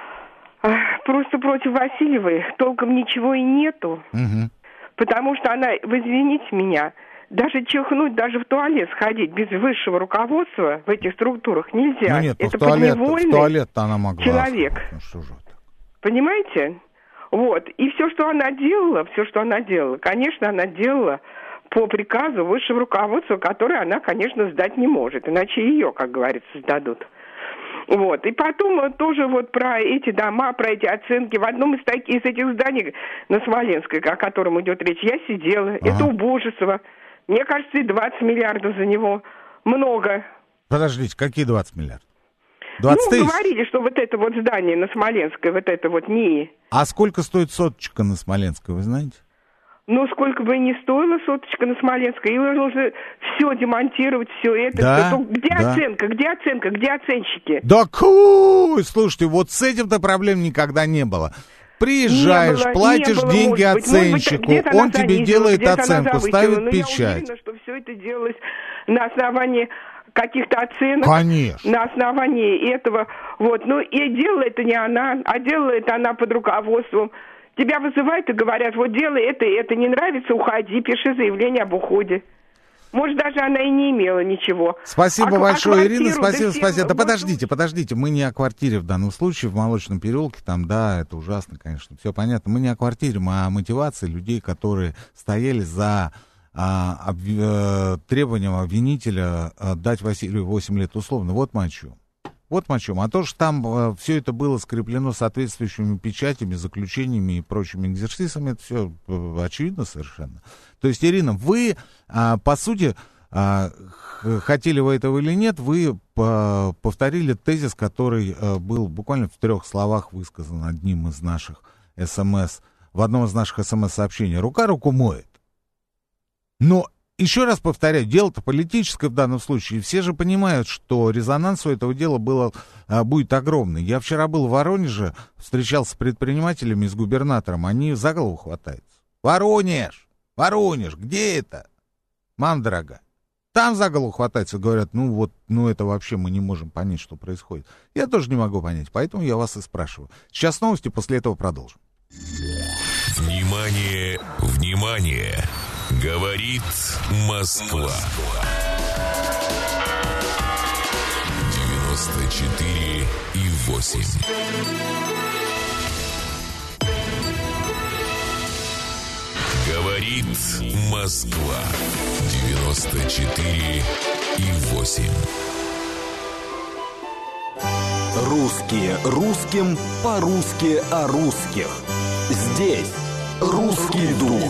просто против Васильевой толком ничего и нету, угу. потому что она, вы извините меня, даже чихнуть, даже в туалет сходить без высшего руководства в этих структурах нельзя. Ну нет, это в туалет, подневольный в туалет-то она могла. Человек. Ну, что же это? Понимаете? Вот. И все, что она делала, все, что она делала, конечно, она делала по приказу высшего руководства, которое она, конечно, сдать не может. Иначе ее, как говорится, сдадут. Вот. И потом тоже вот про эти дома, про эти оценки. В одном из, таких, из этих зданий на Смоленской, о котором идет речь, я сидела. Ага. Это убожество. Мне кажется, и двадцать миллиардов за него много. Подождите, какие двадцать миллиардов? двадцать ну, говорили, что вот это вот здание на Смоленской, вот это вот НИИ. А сколько стоит соточка на Смоленской, вы знаете? Ну, сколько бы ни стоила соточка на Смоленской, и нужно все демонтировать, все это. Да, все. Где да. оценка, где оценка, где оценщики? Да ку! Слушайте, вот с этим-то проблем никогда не было. Приезжаешь, не было, платишь было, деньги быть, оценщику, быть, он тебе делает оценку, ставит но печать. Я уверена, что все это делалось на основании каких-то оценок. Конечно. На основании этого. Вот. Ну, и делала это не она, а делала это она под руководством. Тебя вызывают и говорят, вот делай это, и это не нравится, уходи, пиши заявление об уходе. Может, даже она и не имела ничего. Спасибо а, большое, а Ирина, спасибо, да спасибо. Да вот... подождите, подождите, мы не о квартире в данном случае, в Молочном переулке, там, да, это ужасно, конечно, все понятно. Мы не о квартире, мы о мотивации людей, которые стояли за а, об, а, требованием обвинителя а, дать Василию восемь лет условно. Вот мы о чем. Вот мы о чем. А то, что там а, все это было скреплено соответствующими печатями, заключениями и прочими экзерсисами, это все а, очевидно совершенно. То есть, Ирина, вы, а, по сути, а, х- хотели вы этого или нет, вы по- повторили тезис, который а, был буквально в трех словах высказан одним из наших СМС, в одном из наших СМС-сообщений. Рука руку моет. Но, еще раз повторяю, дело-то политическое в данном случае. Все же понимают, что резонанс у этого дела было, а, будет огромный. Я вчера был в Воронеже, встречался с предпринимателями, с губернатором. Они за голову хватаются. Воронеж! Воронеж! Где это? Мам дорогая. Там за голову хватаются, говорят, ну вот, ну это вообще мы не можем понять, что происходит. Я тоже не могу понять, поэтому я вас и спрашиваю. Сейчас новости, после этого продолжим. Внимание, внимание! Говорит Москва. девяносто четыре и восемь. Говорит Москва. девяносто четыре и восемь. Русские русским, по-русски о русских. Здесь русский дух.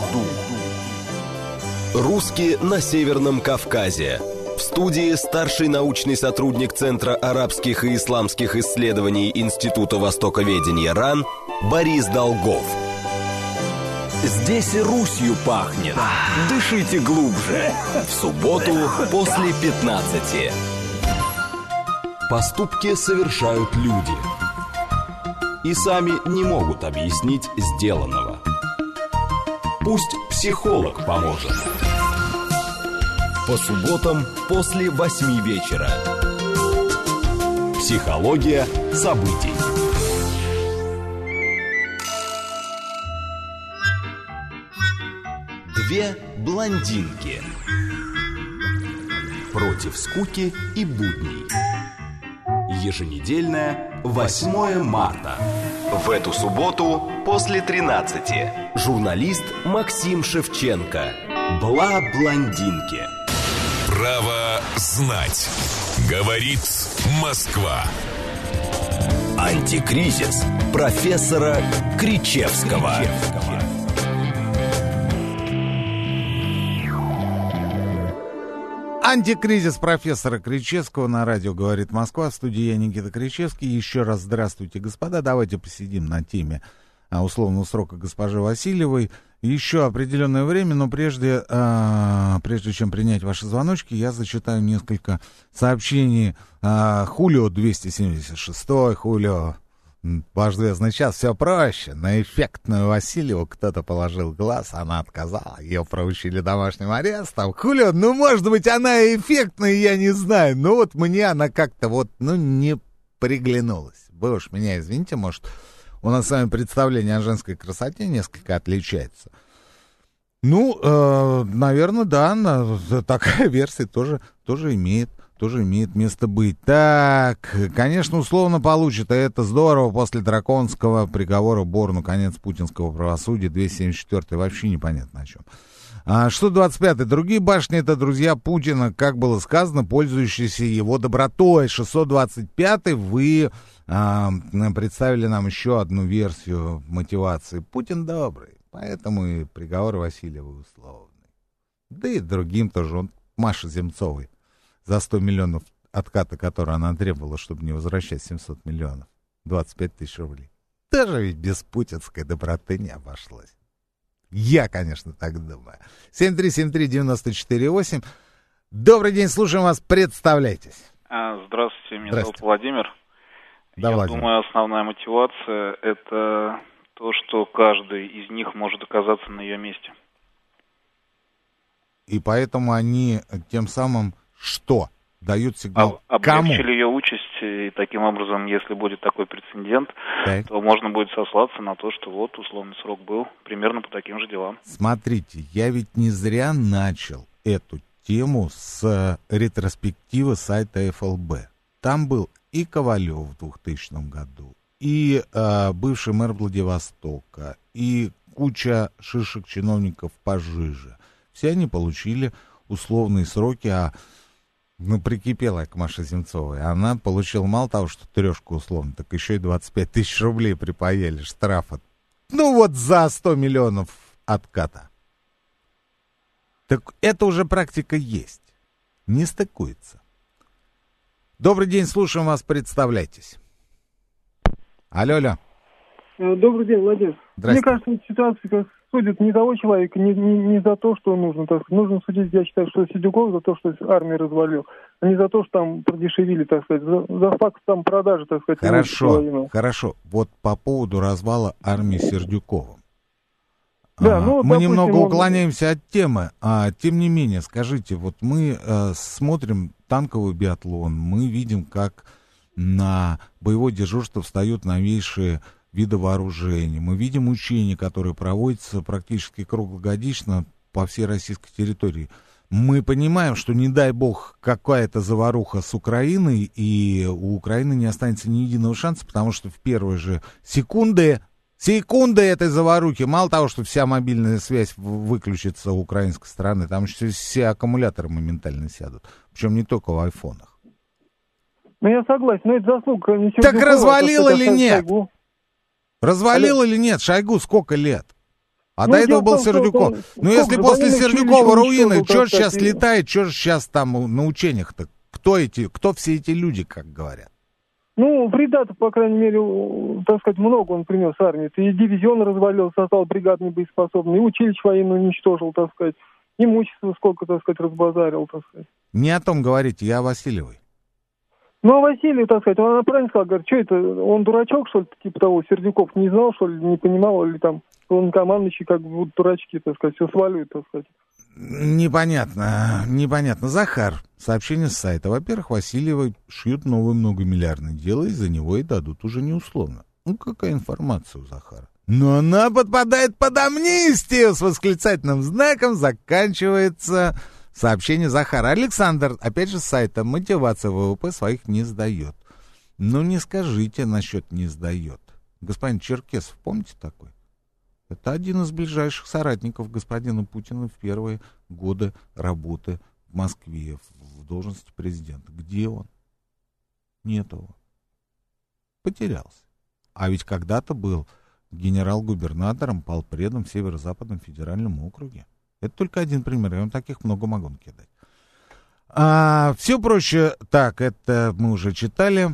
Русские на Северном Кавказе. В студии старший научный сотрудник Центра арабских и исламских исследований Института востоковедения РАН Борис Долгов. Здесь Русью пахнет. Дышите глубже. В субботу после пятнадцати. Поступки совершают люди. И сами не могут объяснить сделанного. Пусть психолог поможет. По субботам после восьми вечера. Психология событий. Две блондинки. Против скуки и будней. Еженедельное восьмое марта. В эту субботу после тринадцати. Журналист Максим Шевченко. Бла блондинки. Право знать. Говорит Москва. Антикризис профессора Кричевского. Антикризис профессора Кричевского на радио «Говорит Москва». В студии я, Никита Кричевский. Еще раз здравствуйте, господа. Давайте посидим на теме а, условного срока госпожи Васильевой. Еще определенное время, но прежде, а, прежде чем принять ваши звоночки, я зачитаю несколько сообщений. А, Хулио двести семьдесят шесть, Хулио, ваш звездный час, все проще. На эффектную Васильеву кто-то положил глаз, она отказала, ее проучили домашним арестом. Хулио, ну, может быть, она эффектная, я не знаю, но вот мне она как-то вот, ну, не приглянулась. Вы уж меня извините, может, у нас с вами представление о женской красоте несколько отличается. Ну, э, наверное, да, на, такая версия тоже, тоже имеет. тоже имеет место быть. Так, конечно, условно получит, и это здорово. После драконского приговора Борну конец путинского правосудия, двести семьдесят четвёртый, вообще непонятно о чем. А, шестьсот двадцать пятый. Другие башни — это друзья Путина, как было сказано, пользующиеся его добротой. шестьсот двадцать пятый. Вы а, представили нам еще одну версию мотивации. Путин добрый, поэтому и приговор Васильева условный. Да и другим тоже. Он Маша Земцовой за сто миллионов отката, который она требовала, чтобы не возвращать семьсот миллионов, двадцать пять тысяч рублей. Даже ведь без путинской доброты не обошлось. Я, конечно, так думаю. семь три семь три девять четыре восемь. Добрый день, слушаем вас, представляйтесь. Здравствуйте, меня Здравствуйте. зовут Владимир. Да, Я Владимир. думаю, основная мотивация — это то, что каждый из них может оказаться на ее месте. И поэтому они тем самым что? Дают сигнал Об- кому? Облегчили ее участь, и таким образом, если будет такой прецедент, Так. то можно будет сослаться на то, что вот условный срок был примерно по таким же делам. Смотрите, я ведь не зря начал эту тему с ретроспективы сайта эф эл бэ. Там был и Ковалев в двухтысячном году, и э, бывший мэр Владивостока, и куча шишек чиновников пожиже. Все они получили условные сроки, а ну, прикипела я к Маше Земцовой. Она получила мало того, что трешку условно, так еще и двадцать пять тысяч рублей припаяли штрафа. Ну вот за сто миллионов отката. Так это уже практика есть. Не стыкуется. Добрый день, слушаем вас, представляйтесь. Алло, алло. Добрый день, Владимир. Мне кажется, эта ситуация судит не того человека, не, не, не за то, что нужно, так сказать. Нужно судить, я считаю, что Сердюков за то, что армию развалил, а не за то, что там продешевили, так сказать, за, за факт там продажи, так сказать. Хорошо, хорошо. Вот по поводу развала армии Сердюкова. Да, а, ну, мы допустим, немного он... уклоняемся от темы, а тем не менее, скажите, вот мы э, смотрим танковый биатлон, мы видим, как на боевое дежурство встают новейшие виды вооружений, мы видим учения, которые проводятся практически круглогодично по всей российской территории. Мы понимаем, что, не дай бог, какая-то заваруха с Украиной, и у Украины не останется ни единого шанса, потому что в первые же секунды... Секунды этой заварухи, мало того, что вся мобильная связь выключится у украинской стороны, там еще все аккумуляторы моментально сядут. Причем не только в айфонах. Ну, я согласен, но это заслуга не Сердюкова. Так развалил или нет? Шойгу. Развалил Алло. или нет? Шойгу сколько лет? А ну, до этого был том, Сердюков. Он, ну, если после Сердюкова руины, что же сейчас и... летает, что же сейчас там на учениях-то? Кто эти, кто все эти люди, как говорят? Ну, вреда-то, по крайней мере, так сказать, много он принес армии. И дивизион развалил, создал бригады небоеспособные, и училище военное уничтожил, так сказать. Имущество сколько, так сказать, разбазарил, так сказать. Не о том говорите, я о Васильевой. Ну, а Василий, так сказать, она правильно сказала, говорит, что это, он дурачок, что ли, типа того, Сердюков не знал, что ли, не понимал, или там, он командующий, как будут дурачки, так сказать, все сваливают, так сказать. Непонятно, непонятно. Захар, сообщение с сайта. Во-первых, Васильевой шьют новое многомиллиардное дело, и за него и дадут уже не условно. Ну, какая информация у Захара? Но она подпадает под амнистию! С восклицательным знаком заканчивается сообщение Захара. Александр, опять же с сайта, мотивация вэ вэ пэ своих не сдает. Ну, не скажите насчет не сдает. Господин Черкесов, помните такой? Это один из ближайших соратников господина Путина в первые годы работы в Москве в должности президента. Где он? Нет его. Потерялся. А ведь когда-то был генерал-губернатором, полпредом в Северо-Западном федеральном округе. Это только один пример, я вам таких много могу накидать. А, все проще. Так, это мы уже читали.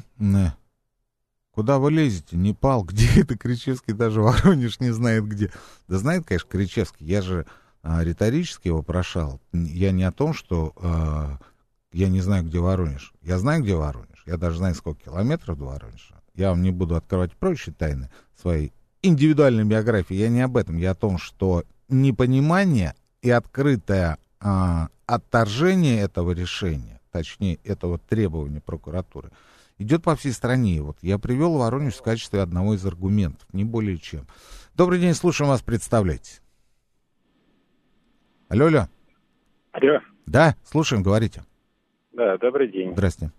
Куда вы лезете? Непал, где это? Кричевский даже Воронеж не знает где. Да знает, конечно, Кричевский. Я же а, риторически его прошал. Я не о том, что а, я не знаю, где Воронеж. Я знаю, где Воронеж. Я даже знаю, сколько километров до Воронежа. Я вам не буду открывать прочие тайны своей индивидуальной биографии. Я не об этом. Я о том, что непонимание и открытое а, отторжение этого решения, точнее, этого требования прокуратуры, идет по всей стране. Вот я привел Воронеж в качестве одного из аргументов, не более чем. Добрый день, слушаем вас, представляйтесь. Алло, алло. Алло. Да, слушаем, говорите. Да, добрый день. Здрасте.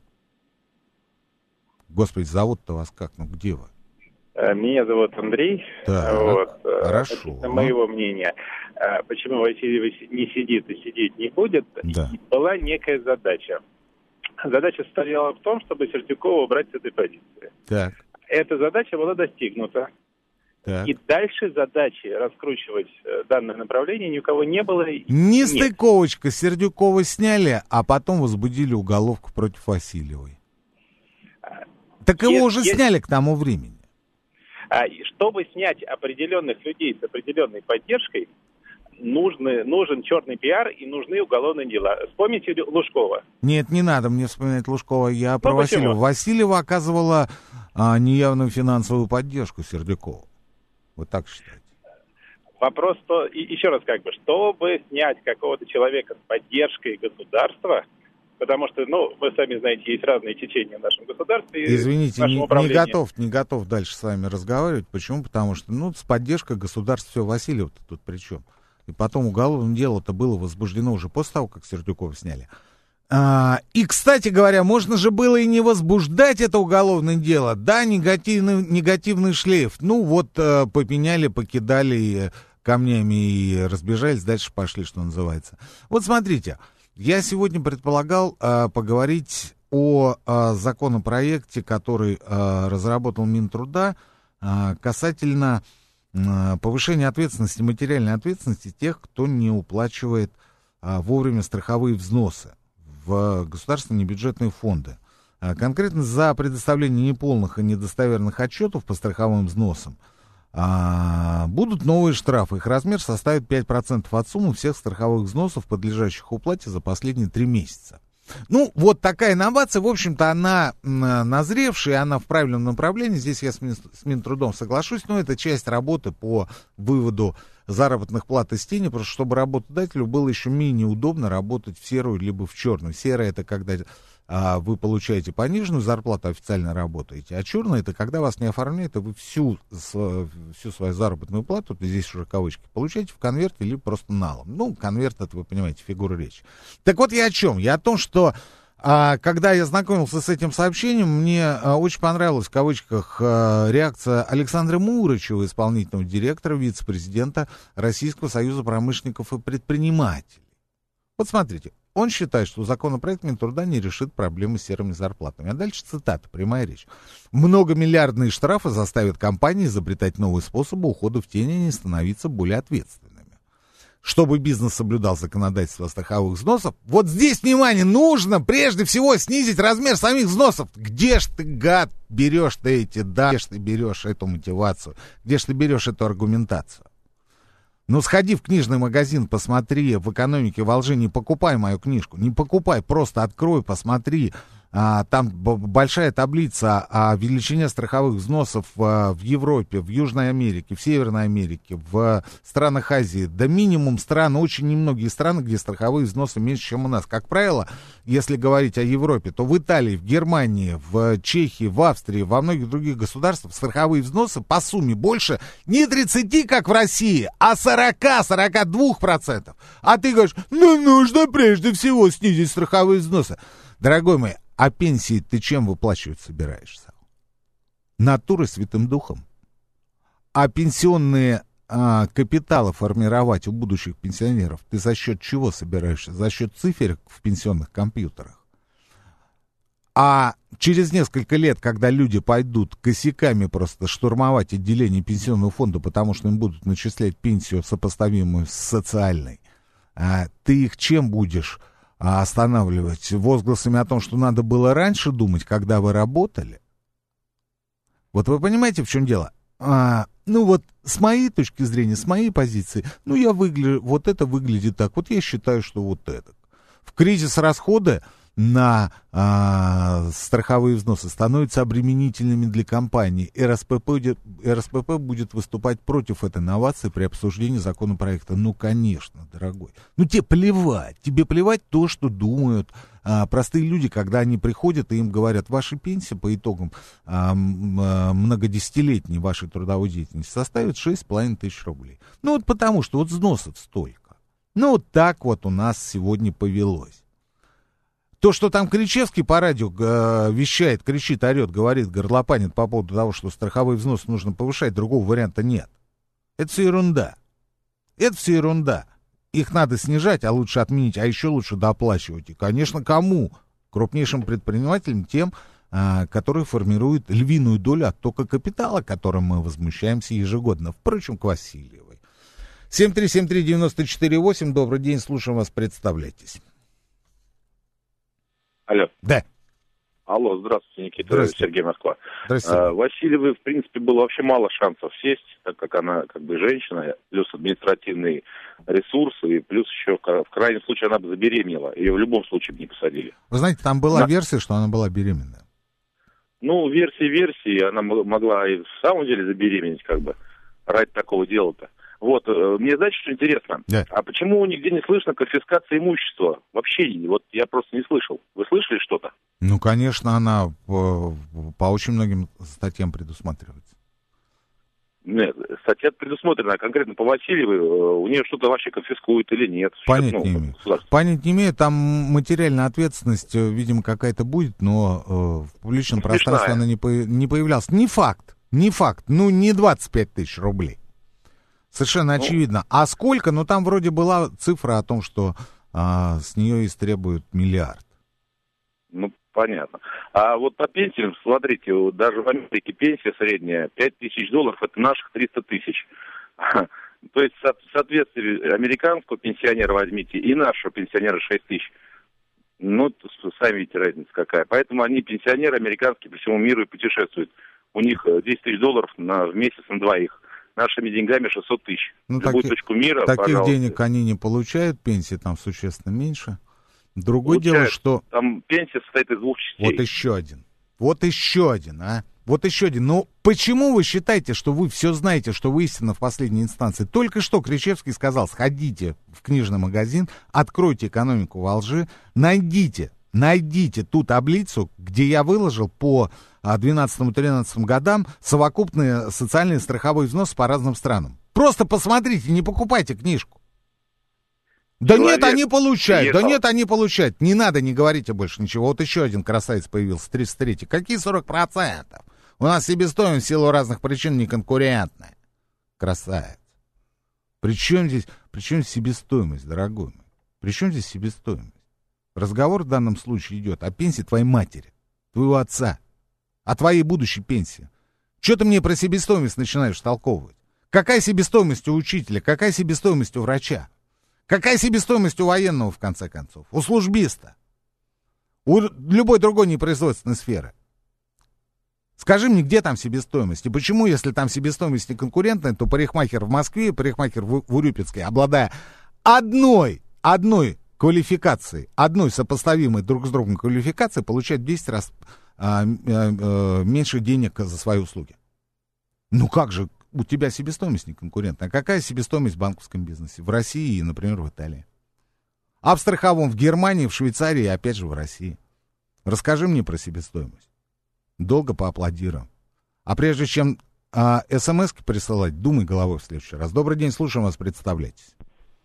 Господи, зовут-то вас как? Ну, где вы? Меня зовут Андрей. Так, вот. хорошо. Относительно моего мнения, почему Васильев не сидит и сидеть не будет, да. Была некая задача. Задача состояла в том, чтобы Сердюкова убрать с этой позиции. Так. Эта задача была достигнута. Так. И дальше задачи раскручивать данное направление ни у кого не было. Нестыковочка. Сердюкова сняли, а потом возбудили уголовку против Васильевой. Так его есть, уже есть... сняли к тому времени. А, чтобы снять определенных людей с определенной поддержкой, нужны, нужен черный пиар и нужны уголовные дела. Вспомните Лужкова. Нет, не надо мне вспоминать Лужкова. Я про ну, Васильева. Почему? Васильева оказывала а, неявную финансовую поддержку Сердюкову. Вы так считаете? Вопрос, то, и, еще раз как бы, чтобы снять какого-то человека с поддержкой государства, потому что, ну, вы сами знаете, есть разные течения в нашем государстве. Извините, не, не готов, не готов дальше с вами разговаривать. Почему? Потому что, ну, с поддержкой государства все, Васильев-то тут при чем? И потом уголовное дело-то было возбуждено уже после того, как Сердюкова сняли. А, и, кстати говоря, можно же было и не возбуждать это уголовное дело. Да, негативный, негативный шлейф. Ну вот, а, поменяли, покидали камнями и разбежались, дальше пошли, что называется. Вот смотрите, я сегодня предполагал а, поговорить о а, законопроекте, который а, разработал Минтруда а, касательно а, повышения ответственности, материальной ответственности тех, кто не уплачивает а, вовремя страховые взносы в государственные бюджетные фонды. А, конкретно за предоставление неполных и недостоверных отчетов по страховым взносам а, будут новые штрафы. Их размер составит пять процентов от суммы всех страховых взносов, подлежащих уплате за последние три месяца. Ну, вот такая инновация, в общем-то, она назревшая, она в правильном направлении. Здесь я с, Мин, с Минтрудом соглашусь, но это часть работы по выводу заработных плат из тени, просто чтобы работодателю было еще менее удобно работать в серую либо в черную. Серая — это когда а, вы получаете пониженную зарплату, официально работаете, а черная — это когда вас не оформляют, и вы всю, всю свою заработную плату, здесь уже кавычки, получаете в конверте либо просто налом. Ну, конверт — это, вы понимаете, фигура речи. Так вот я о чем? Я о том, что а, когда я знакомился с этим сообщением, мне а, очень понравилась, в кавычках, а, реакция Александра Мурычева, исполнительного директора, вице-президента Российского союза промышленников и предпринимателей. Вот смотрите, он считает, что законопроект Минтруда не решит проблемы с серыми зарплатами. А дальше цитата, прямая речь. Многомиллиардные штрафы заставят компании изобретать новые способы ухода в тень и не становиться более ответственными. Чтобы бизнес соблюдал законодательство о страховых взносов, вот здесь, внимание, нужно прежде всего снизить размер самих взносов. Где ж ты, гад, берешь ты эти, да, где ж ты берешь эту мотивацию, где ж ты берешь эту аргументацию? Ну, сходи в книжный магазин, посмотри, в «Экономике во лжи», не покупай мою книжку, не покупай, просто открой, посмотри. А, там б- большая таблица о величине страховых взносов а, в Европе, в Южной Америке, в Северной Америке, в странах Азии. Да минимум стран, очень немногие страны, где страховые взносы меньше, чем у нас. Как правило, если говорить о Европе, то в Италии, в Германии, в Чехии, в Австрии, во многих других государствах страховые взносы по сумме больше не тридцати, как в России, а сорока-сорока двух процентов. А ты говоришь, ну нужно прежде всего снизить страховые взносы. Дорогой мой, а пенсии ты чем выплачивать собираешься? Натурой, Святым Духом. А пенсионные а, капиталы формировать у будущих пенсионеров ты за счет чего собираешься? За счет циферок в пенсионных компьютерах. А через несколько лет, когда люди пойдут косяками просто штурмовать отделение пенсионного фонда, потому что им будут начислять пенсию, сопоставимую с социальной, а, ты их чем будешь останавливать? Возгласами о том, что надо было раньше думать, когда вы работали? Вот вы понимаете, в чем дело? А, ну вот с моей точки зрения, с моей позиции, ну я выгляжу, вот это выглядит так, вот я считаю, что вот это. В кризис расходы на а, страховые взносы становятся обременительными для компаний. РСПП будет, РСПП будет выступать против этой новации при обсуждении законопроекта. Ну, конечно, дорогой. Ну, тебе плевать. Тебе плевать то, что думают а, простые люди, когда они приходят и им говорят, ваша пенсия по итогам а, многодесятилетней вашей трудовой деятельности составит шесть с половиной тысяч рублей. Ну, вот потому что вот взносов столько. Ну, вот так вот у нас сегодня повелось. То, что там Кричевский по радио э, вещает, кричит, орет, говорит, горлопанит по поводу того, что страховой взнос нужно повышать, другого варианта нет. Это все ерунда. Это все ерунда. Их надо снижать, а лучше отменить, а еще лучше доплачивать. И, конечно, кому? Крупнейшим предпринимателям, тем, э, которые формируют львиную долю оттока капитала, которым мы возмущаемся ежегодно. Впрочем, к Васильевой. семь три семь три девять четыре восемь. Добрый день, слушаем вас, представляйтесь. Алло. Да. Алло, здравствуйте, Никита. Здравствуйте. Сергей, Москва. Здравствуйте. А, Васильевой, в принципе, было вообще мало шансов сесть, так как она как бы женщина, плюс административный ресурс, и плюс еще в крайнем случае она бы забеременела. Ее в любом случае бы не посадили. Вы знаете, там была На... версия, что она была беременная. Ну, версии версии, она могла и в самом деле забеременеть, как бы, ради такого дела-то. Вот, мне, знаете, что интересно? Да. А почему нигде не слышно конфискации имущества? Вообще, вот я просто не слышал. Вы слышали что-то? Ну, конечно, она по, по очень многим статьям предусматривается. Нет, Статья предусмотрена конкретно по Васильевой. У нее что-то вообще конфискуют или нет? Понять ну, не имею. Понять не имею. Там материальная ответственность, видимо, какая-то будет, но э, в публичном Смешная. пространстве она не, по, не появлялась. Не факт. Не факт. Ну, не двадцать пять тысяч рублей. Совершенно ну, очевидно. А сколько? Ну, там вроде была цифра о том, что а, с нее истребуют миллиард. Ну, понятно. А вот по пенсиям, смотрите, вот даже в Америке пенсия средняя пять тысяч долларов, это наших триста тысяч. То есть в соответствии американского пенсионера возьмите и нашего пенсионера шесть тысяч. Ну, сами видите, разница какая. Поэтому они, пенсионеры американские, по всему миру и путешествуют. У них десять тысяч долларов на, в месяц на двоих. Нашими деньгами шестьсот тысяч. Ну, в любую таки, точку мира, таких пожалуйста. денег они не получают, пенсии там существенно меньше. Другое Получают. дело, что... Там пенсия состоит из двух частей. Вот еще один. Вот еще один, а. Вот еще один. Ну, почему вы считаете, что вы все знаете, что вы истина в последней инстанции? Только что Кричевский сказал, сходите в книжный магазин, откройте экономику во лжи, найдите, найдите ту таблицу, где я выложил по двенадцатому-тринадцатому годам совокупные социальные страховые взносы по разным странам. Просто посмотрите, не покупайте книжку. Да Человек нет, они получают, ехал. да нет, они получают. Не надо, не говорите больше ничего. Вот еще один красавец появился, тридцать третий. Какие сорок процентов? У нас себестоимость в силу разных причин неконкурентная. Красавец. Причем здесь, причем себестоимость, дорогой мой? Причем здесь себестоимость? Разговор в данном случае идет о пенсии твоей матери, твоего отца, о твоей будущей пенсии. Что ты мне про себестоимость начинаешь толковывать? Какая себестоимость у учителя? Какая себестоимость у врача? Какая себестоимость у военного, в конце концов? У службиста? У любой другой непроизводственной сферы? Скажи мне, где там себестоимость? И почему, если там себестоимость не конкурентная, то парикмахер в Москве и парикмахер в, в Урюпинске, обладая одной, одной квалификацией, одной сопоставимой друг с другом квалификацией, получает в десять раз а, а, а, меньше денег за свои услуги. Ну как же? У тебя себестоимость не конкурентная. А какая себестоимость в банковском бизнесе? В России и, например, в Италии. А в страховом в Германии, в Швейцарии и опять же в России. Расскажи мне про себестоимость. Долго поаплодируем. А прежде чем а, смс-ки присылать, думай головой в следующий раз. Добрый день, слушаем вас, представляйтесь.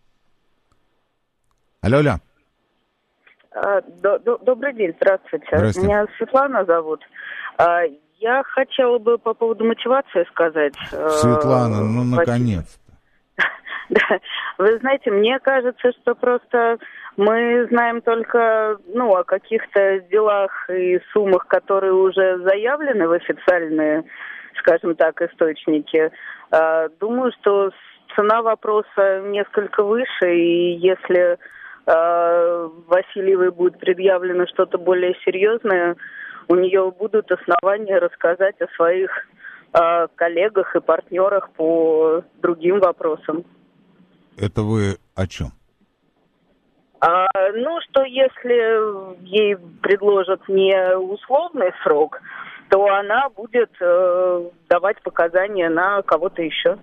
Алло, алло. А, до, до, добрый день, здравствуйте. Здравствуйте. Меня Светлана зовут. А, Я хотела бы по поводу мотивации сказать. Светлана, ну, наконец-то. Да, вы знаете, мне кажется, что просто мы знаем только, ну, о каких-то делах и суммах, которые уже заявлены в официальные, скажем так, источники. Думаю, что цена вопроса несколько выше, и если Васильевой будет предъявлено что-то более серьезное, у нее будут основания рассказать о своих э, коллегах и партнерах по другим вопросам. Это вы о чем? А, ну, что если ей предложат не условный срок, то она будет э, давать показания на кого-то еще.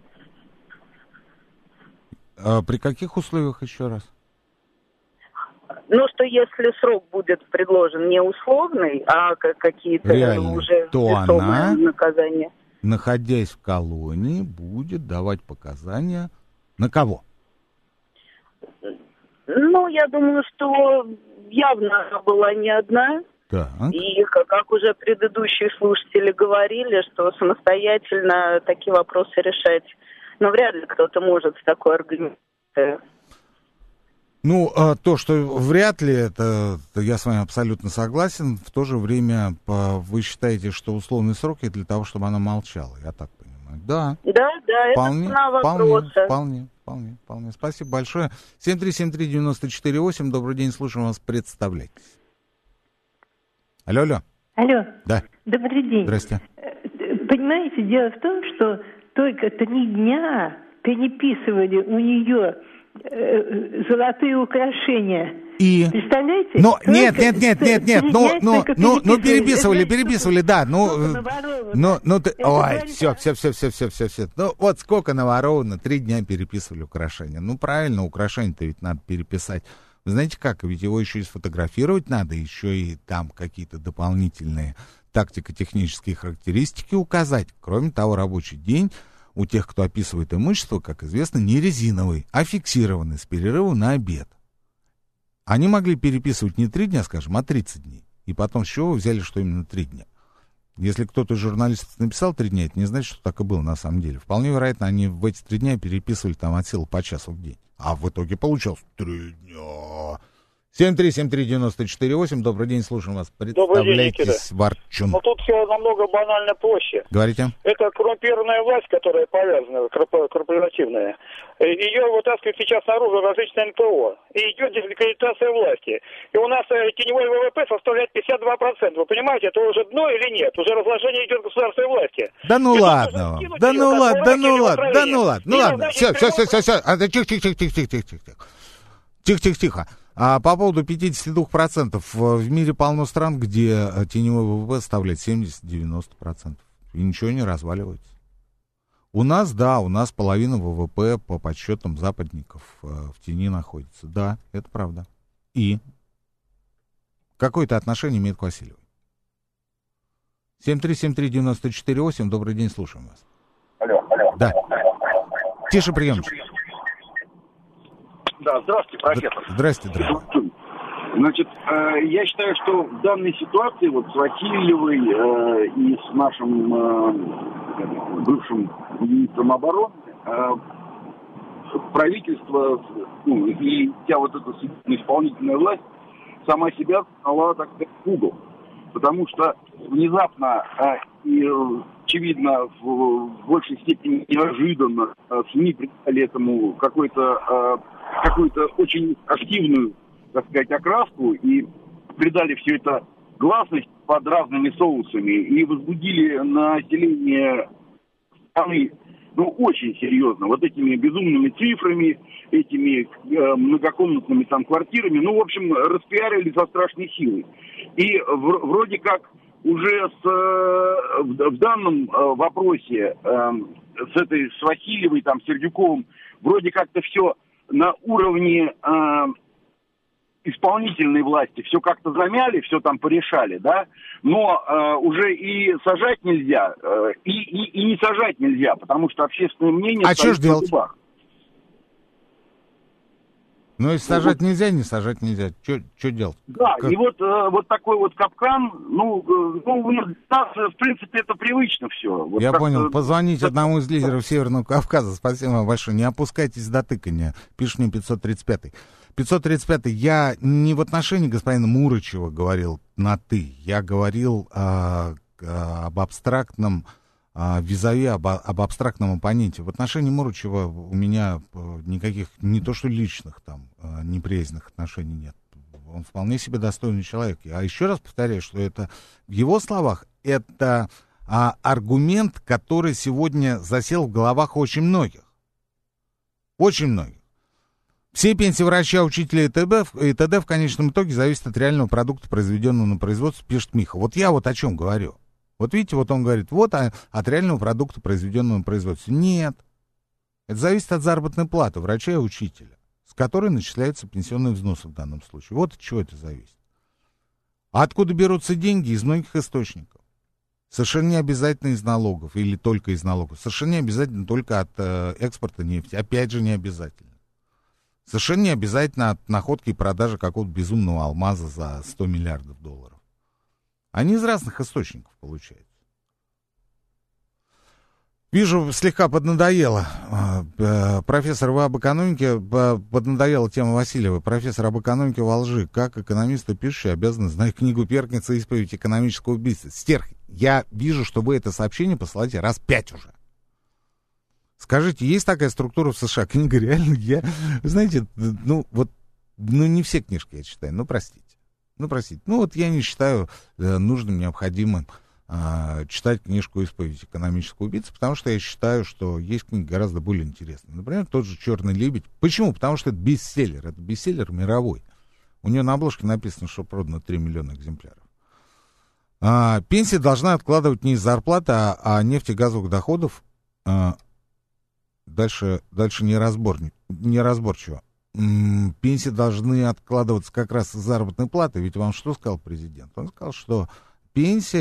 А при каких условиях еще раз? Ну, что если срок будет предложен не условный, а какие-то реально, уже то она, наказания. находясь в колонии, будет давать показания на кого? Ну, я думаю, что явно она была не одна. Так. И, как уже предыдущие слушатели говорили, что самостоятельно такие вопросы решать, ну, вряд ли кто-то может с такой организацией. Ну, а то, что вряд ли, это, это я с вами абсолютно согласен. В то же время по, вы считаете, что условный срок для того, чтобы она молчала, я так понимаю. Да. Да, да, вполне, это цена вопроса. Вполне, вполне, вполне, вполне. Спасибо большое. семь три семь три девять четыре восемь. Добрый день, слушаем вас, представляйтесь. Алло, алло. Алло. Да. Добрый день. Здрасте. Понимаете, дело в том, что только три дня переписывали у нее золотые украшения. И? Представляете? Ну, нет, нет, нет, нет, нет, ну, ну, ну, ну, переписывали, переписывали, да, ну, ну, ну, ты, ой, все, все, все, все, все, все, все, ну, вот сколько наворовано, три дня переписывали украшения, ну, правильно, украшения-то ведь надо переписать. Вы знаете как, ведь его еще и сфотографировать надо, еще и там какие-то дополнительные тактико-технические характеристики указать. Кроме того, рабочий день у тех, кто описывает имущество, как известно, не резиновый, а фиксированный, с перерывом на обед. Они могли переписывать не три дня, скажем, а тридцать дней. И потом с чего вы взяли, что именно три дня? Если кто-то из журналистов написал три дня, это не значит, что так и было на самом деле. Вполне вероятно, они в эти три дня переписывали там от силы по часу в день. А в итоге получалось три дня. семь три семь три девять четыре восемь. Добрый день, слушаем вас. Представляйтесь, Ворчун. Но тут все намного банально проще. Говорите. Это коррумпированная власть, которая повязана, корпоративная. Ее вытаскивают сейчас наружу различные эн пэ о. И идет дискредитация власти. И у нас теневой вэ вэ пэ составляет пятьдесят два процента. Вы понимаете, это уже дно или нет? Уже разложение идет государственной власти. Да ну ладно. Да ну ладно, да ну ладно, да ну ладно. Ну ладно. Все, все, все, все, все. Тихо, тихо, тихо, тихо, тихо, тихо. Тихо, тихо, тихо. А по поводу пятьдесят два процента, в мире полно стран, где теневой вэ вэ пэ составляет семьдесят-девяносто процентов. И ничего не разваливается. У нас, да, у нас половина вэ вэ пэ по подсчетам западников в тени находится. Да, это правда. И какое-то отношение имеет к Васильевой. семь три семь три девять четыре восемь. Добрый день, слушаем вас. Алло, алло. Да. Тише приемчик. Да, здравствуйте, профессор. Здрасте, здравствуйте. Значит, э, я считаю, что в данной ситуации, вот с Васильевой э, и с нашим э, бывшим министром обороны, э, правительство, ну, и вся вот эта исполнительная власть сама себя стала, так сказать, в угол. Потому что внезапно э, и, очевидно, в, в большей степени неожиданно э, СМИ придали этому какой-то, э, какую-то очень активную, так сказать, окраску и придали все это гласность под разными соусами и возбудили население страны, ну, очень серьезно, вот этими безумными цифрами, этими э, многокомнатными там квартирами, ну, в общем, распиарили со страшной силой. И в, вроде как уже с, э, в, в данном э, вопросе э, с этой, с Васильевой, там, Сердюковым, вроде как-то все на уровне э, исполнительной власти все как-то замяли, все там порешали, да, но э, уже и сажать нельзя, э, и, и, и не сажать нельзя, потому что общественное мнение... А что ж делать? Ну, если сажать ну, нельзя, не сажать нельзя. Что делать? Да, как? И вот, э, вот такой вот капкан, ну, э, ну, у нас, в принципе, это привычно все. Вот я понял. Позвоните одному из лидеров Северного Кавказа. Спасибо вам большое. Не опускайтесь до тыкания. Пишет мне пятьсот тридцать пятый. пятьсот тридцать пятый. Я не в отношении господина Мурычева говорил на «ты». Я говорил э, об абстрактном визави, об, об абстрактном оппоненте. В отношении Мурычева у меня никаких, не то что личных там, неприязненных отношений нет. Он вполне себе достойный человек. А еще раз повторяю, что это, в его словах, это а, аргумент, который сегодня засел в головах очень многих. Очень многих. Все пенсии врача, учителя и т.д. и т.д. в конечном итоге зависят от реального продукта, произведенного на производстве, пишет Миха. Вот я вот о чем говорю. Вот видите, вот он говорит, вот а, от реального продукта, произведенного на производстве. Нет. Это зависит от заработной платы врача и учителя, с которой начисляются пенсионные взносы в данном случае. Вот от чего это зависит. А откуда берутся деньги? Из многих источников. Совершенно не обязательно из налогов или только из налогов. Совершенно не обязательно только от э, экспорта нефти. Опять же, не обязательно. Совершенно не обязательно от находки и продажи какого-то безумного алмаза за сто миллиардов долларов. Они из разных источников получаются. Вижу, слегка поднадоело. Профессор, вы об экономике, поднадоела тема Васильева. Профессор об экономике во лжи. Как экономисты пишущие обязаны знать книгу Перкинса «Исповедь экономического убийцы». Стерх, я вижу, что вы это сообщение посылаете раз пять уже. Скажите, есть такая структура в США? Книга реально, я, знаете, ну вот, ну не все книжки я читаю, ну простите. Ну, простите, ну вот я не считаю э, нужным, необходимым э, читать книжку «Исповедь экономического убийцы», потому что я считаю, что есть книги гораздо более интересные. Например, тот же «Черный лебедь». Почему? Потому что это бестселлер, это бестселлер мировой. У нее на обложке написано, что продано три миллиона экземпляров. А, пенсия должна откладывать не из зарплаты, а, а нефтегазовых доходов. А, дальше, дальше неразборни, неразборчиво. Пенсии должны откладываться как раз из заработной платы. Ведь вам что сказал президент? Он сказал, что пенсии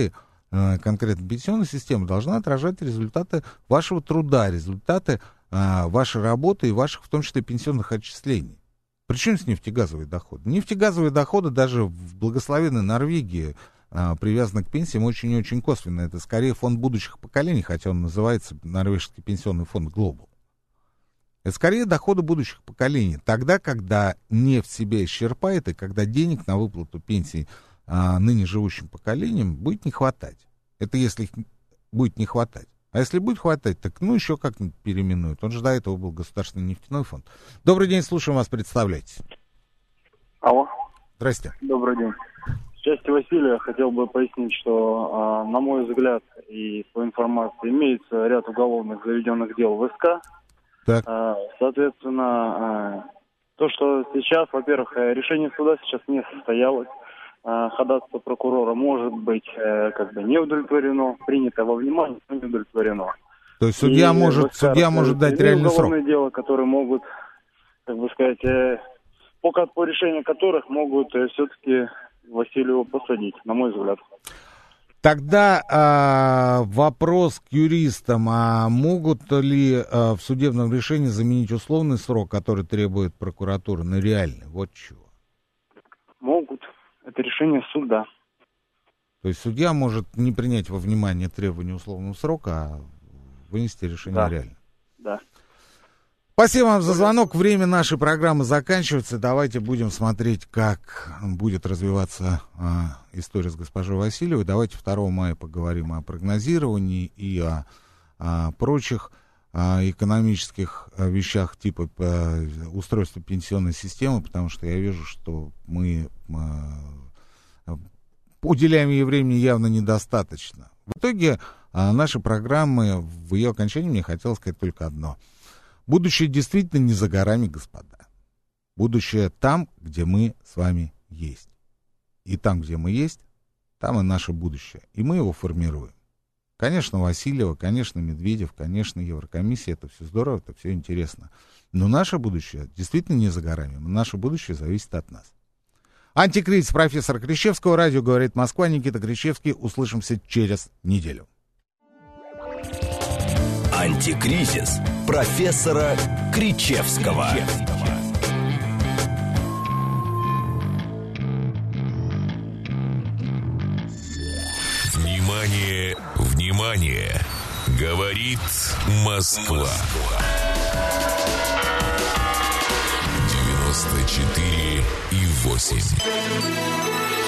конкретно пенсионная система должна отражать результаты вашего труда, результаты вашей работы и ваших, в том числе, пенсионных отчислений. Причем с нефтегазовые доходы? Нефтегазовые доходы даже в благословенной Норвегии привязаны к пенсиям очень-очень косвенно. Это скорее фонд будущих поколений, хотя он называется Норвежский пенсионный фонд Global. Это скорее доходы будущих поколений. Тогда, когда нефть себя исчерпает, и когда денег на выплату пенсий а, ныне живущим поколениям будет не хватать. Это если их будет не хватать. А если будет хватать, так ну еще как-нибудь переименуют. Он же до этого был Государственный нефтяной фонд. Добрый день, слушаем вас, представляйтесь. Алло. Здрасте. Добрый день. В части Василия хотел бы пояснить, что, на мой взгляд, и по информации, имеется ряд уголовных заведенных дел в СК. Так. Соответственно, то, что сейчас, во-первых, решение суда сейчас не состоялось. Ходатайство прокурора может быть как бы не удовлетворено, принято во внимание, но не удовлетворено. То есть судья, и может, судья может дать реальный срок? Уголовные дела, которые могут, как бы сказать, по, по решению которых могут все-таки Васильева посадить, на мой взгляд. Тогда а, вопрос к юристам, а могут ли а, в судебном решении заменить условный срок, который требует прокуратура, на реальный? Вот чего. Могут. Это решение суда. То есть судья может не принять во внимание требования условного срока, а вынести решение да. реально. Да. Спасибо вам за звонок. Время нашей программы заканчивается. Давайте будем смотреть, как будет развиваться а, история с госпожой Васильевой. Давайте второго мая поговорим о прогнозировании и о, о прочих а, экономических а, вещах типа а, устройства пенсионной системы, потому что я вижу, что мы а, уделяем ей времени явно недостаточно. В итоге а, нашей программы, в ее окончании мне хотелось сказать только одно. Будущее действительно не за горами, господа. Будущее там, где мы с вами есть. И там, где мы есть, там и наше будущее. И мы его формируем. Конечно, Васильева, конечно, Медведев, конечно, Еврокомиссия. Это все здорово, это все интересно. Но наше будущее действительно не за горами. Наше будущее зависит от нас. Антикризис профессора Кричевского. Радио «Говорит Москва». Никита Кричевский. Услышимся через неделю. Антикризис профессора Кричевского. Внимание, внимание! Говорит Москва. девяносто четыре и восемь.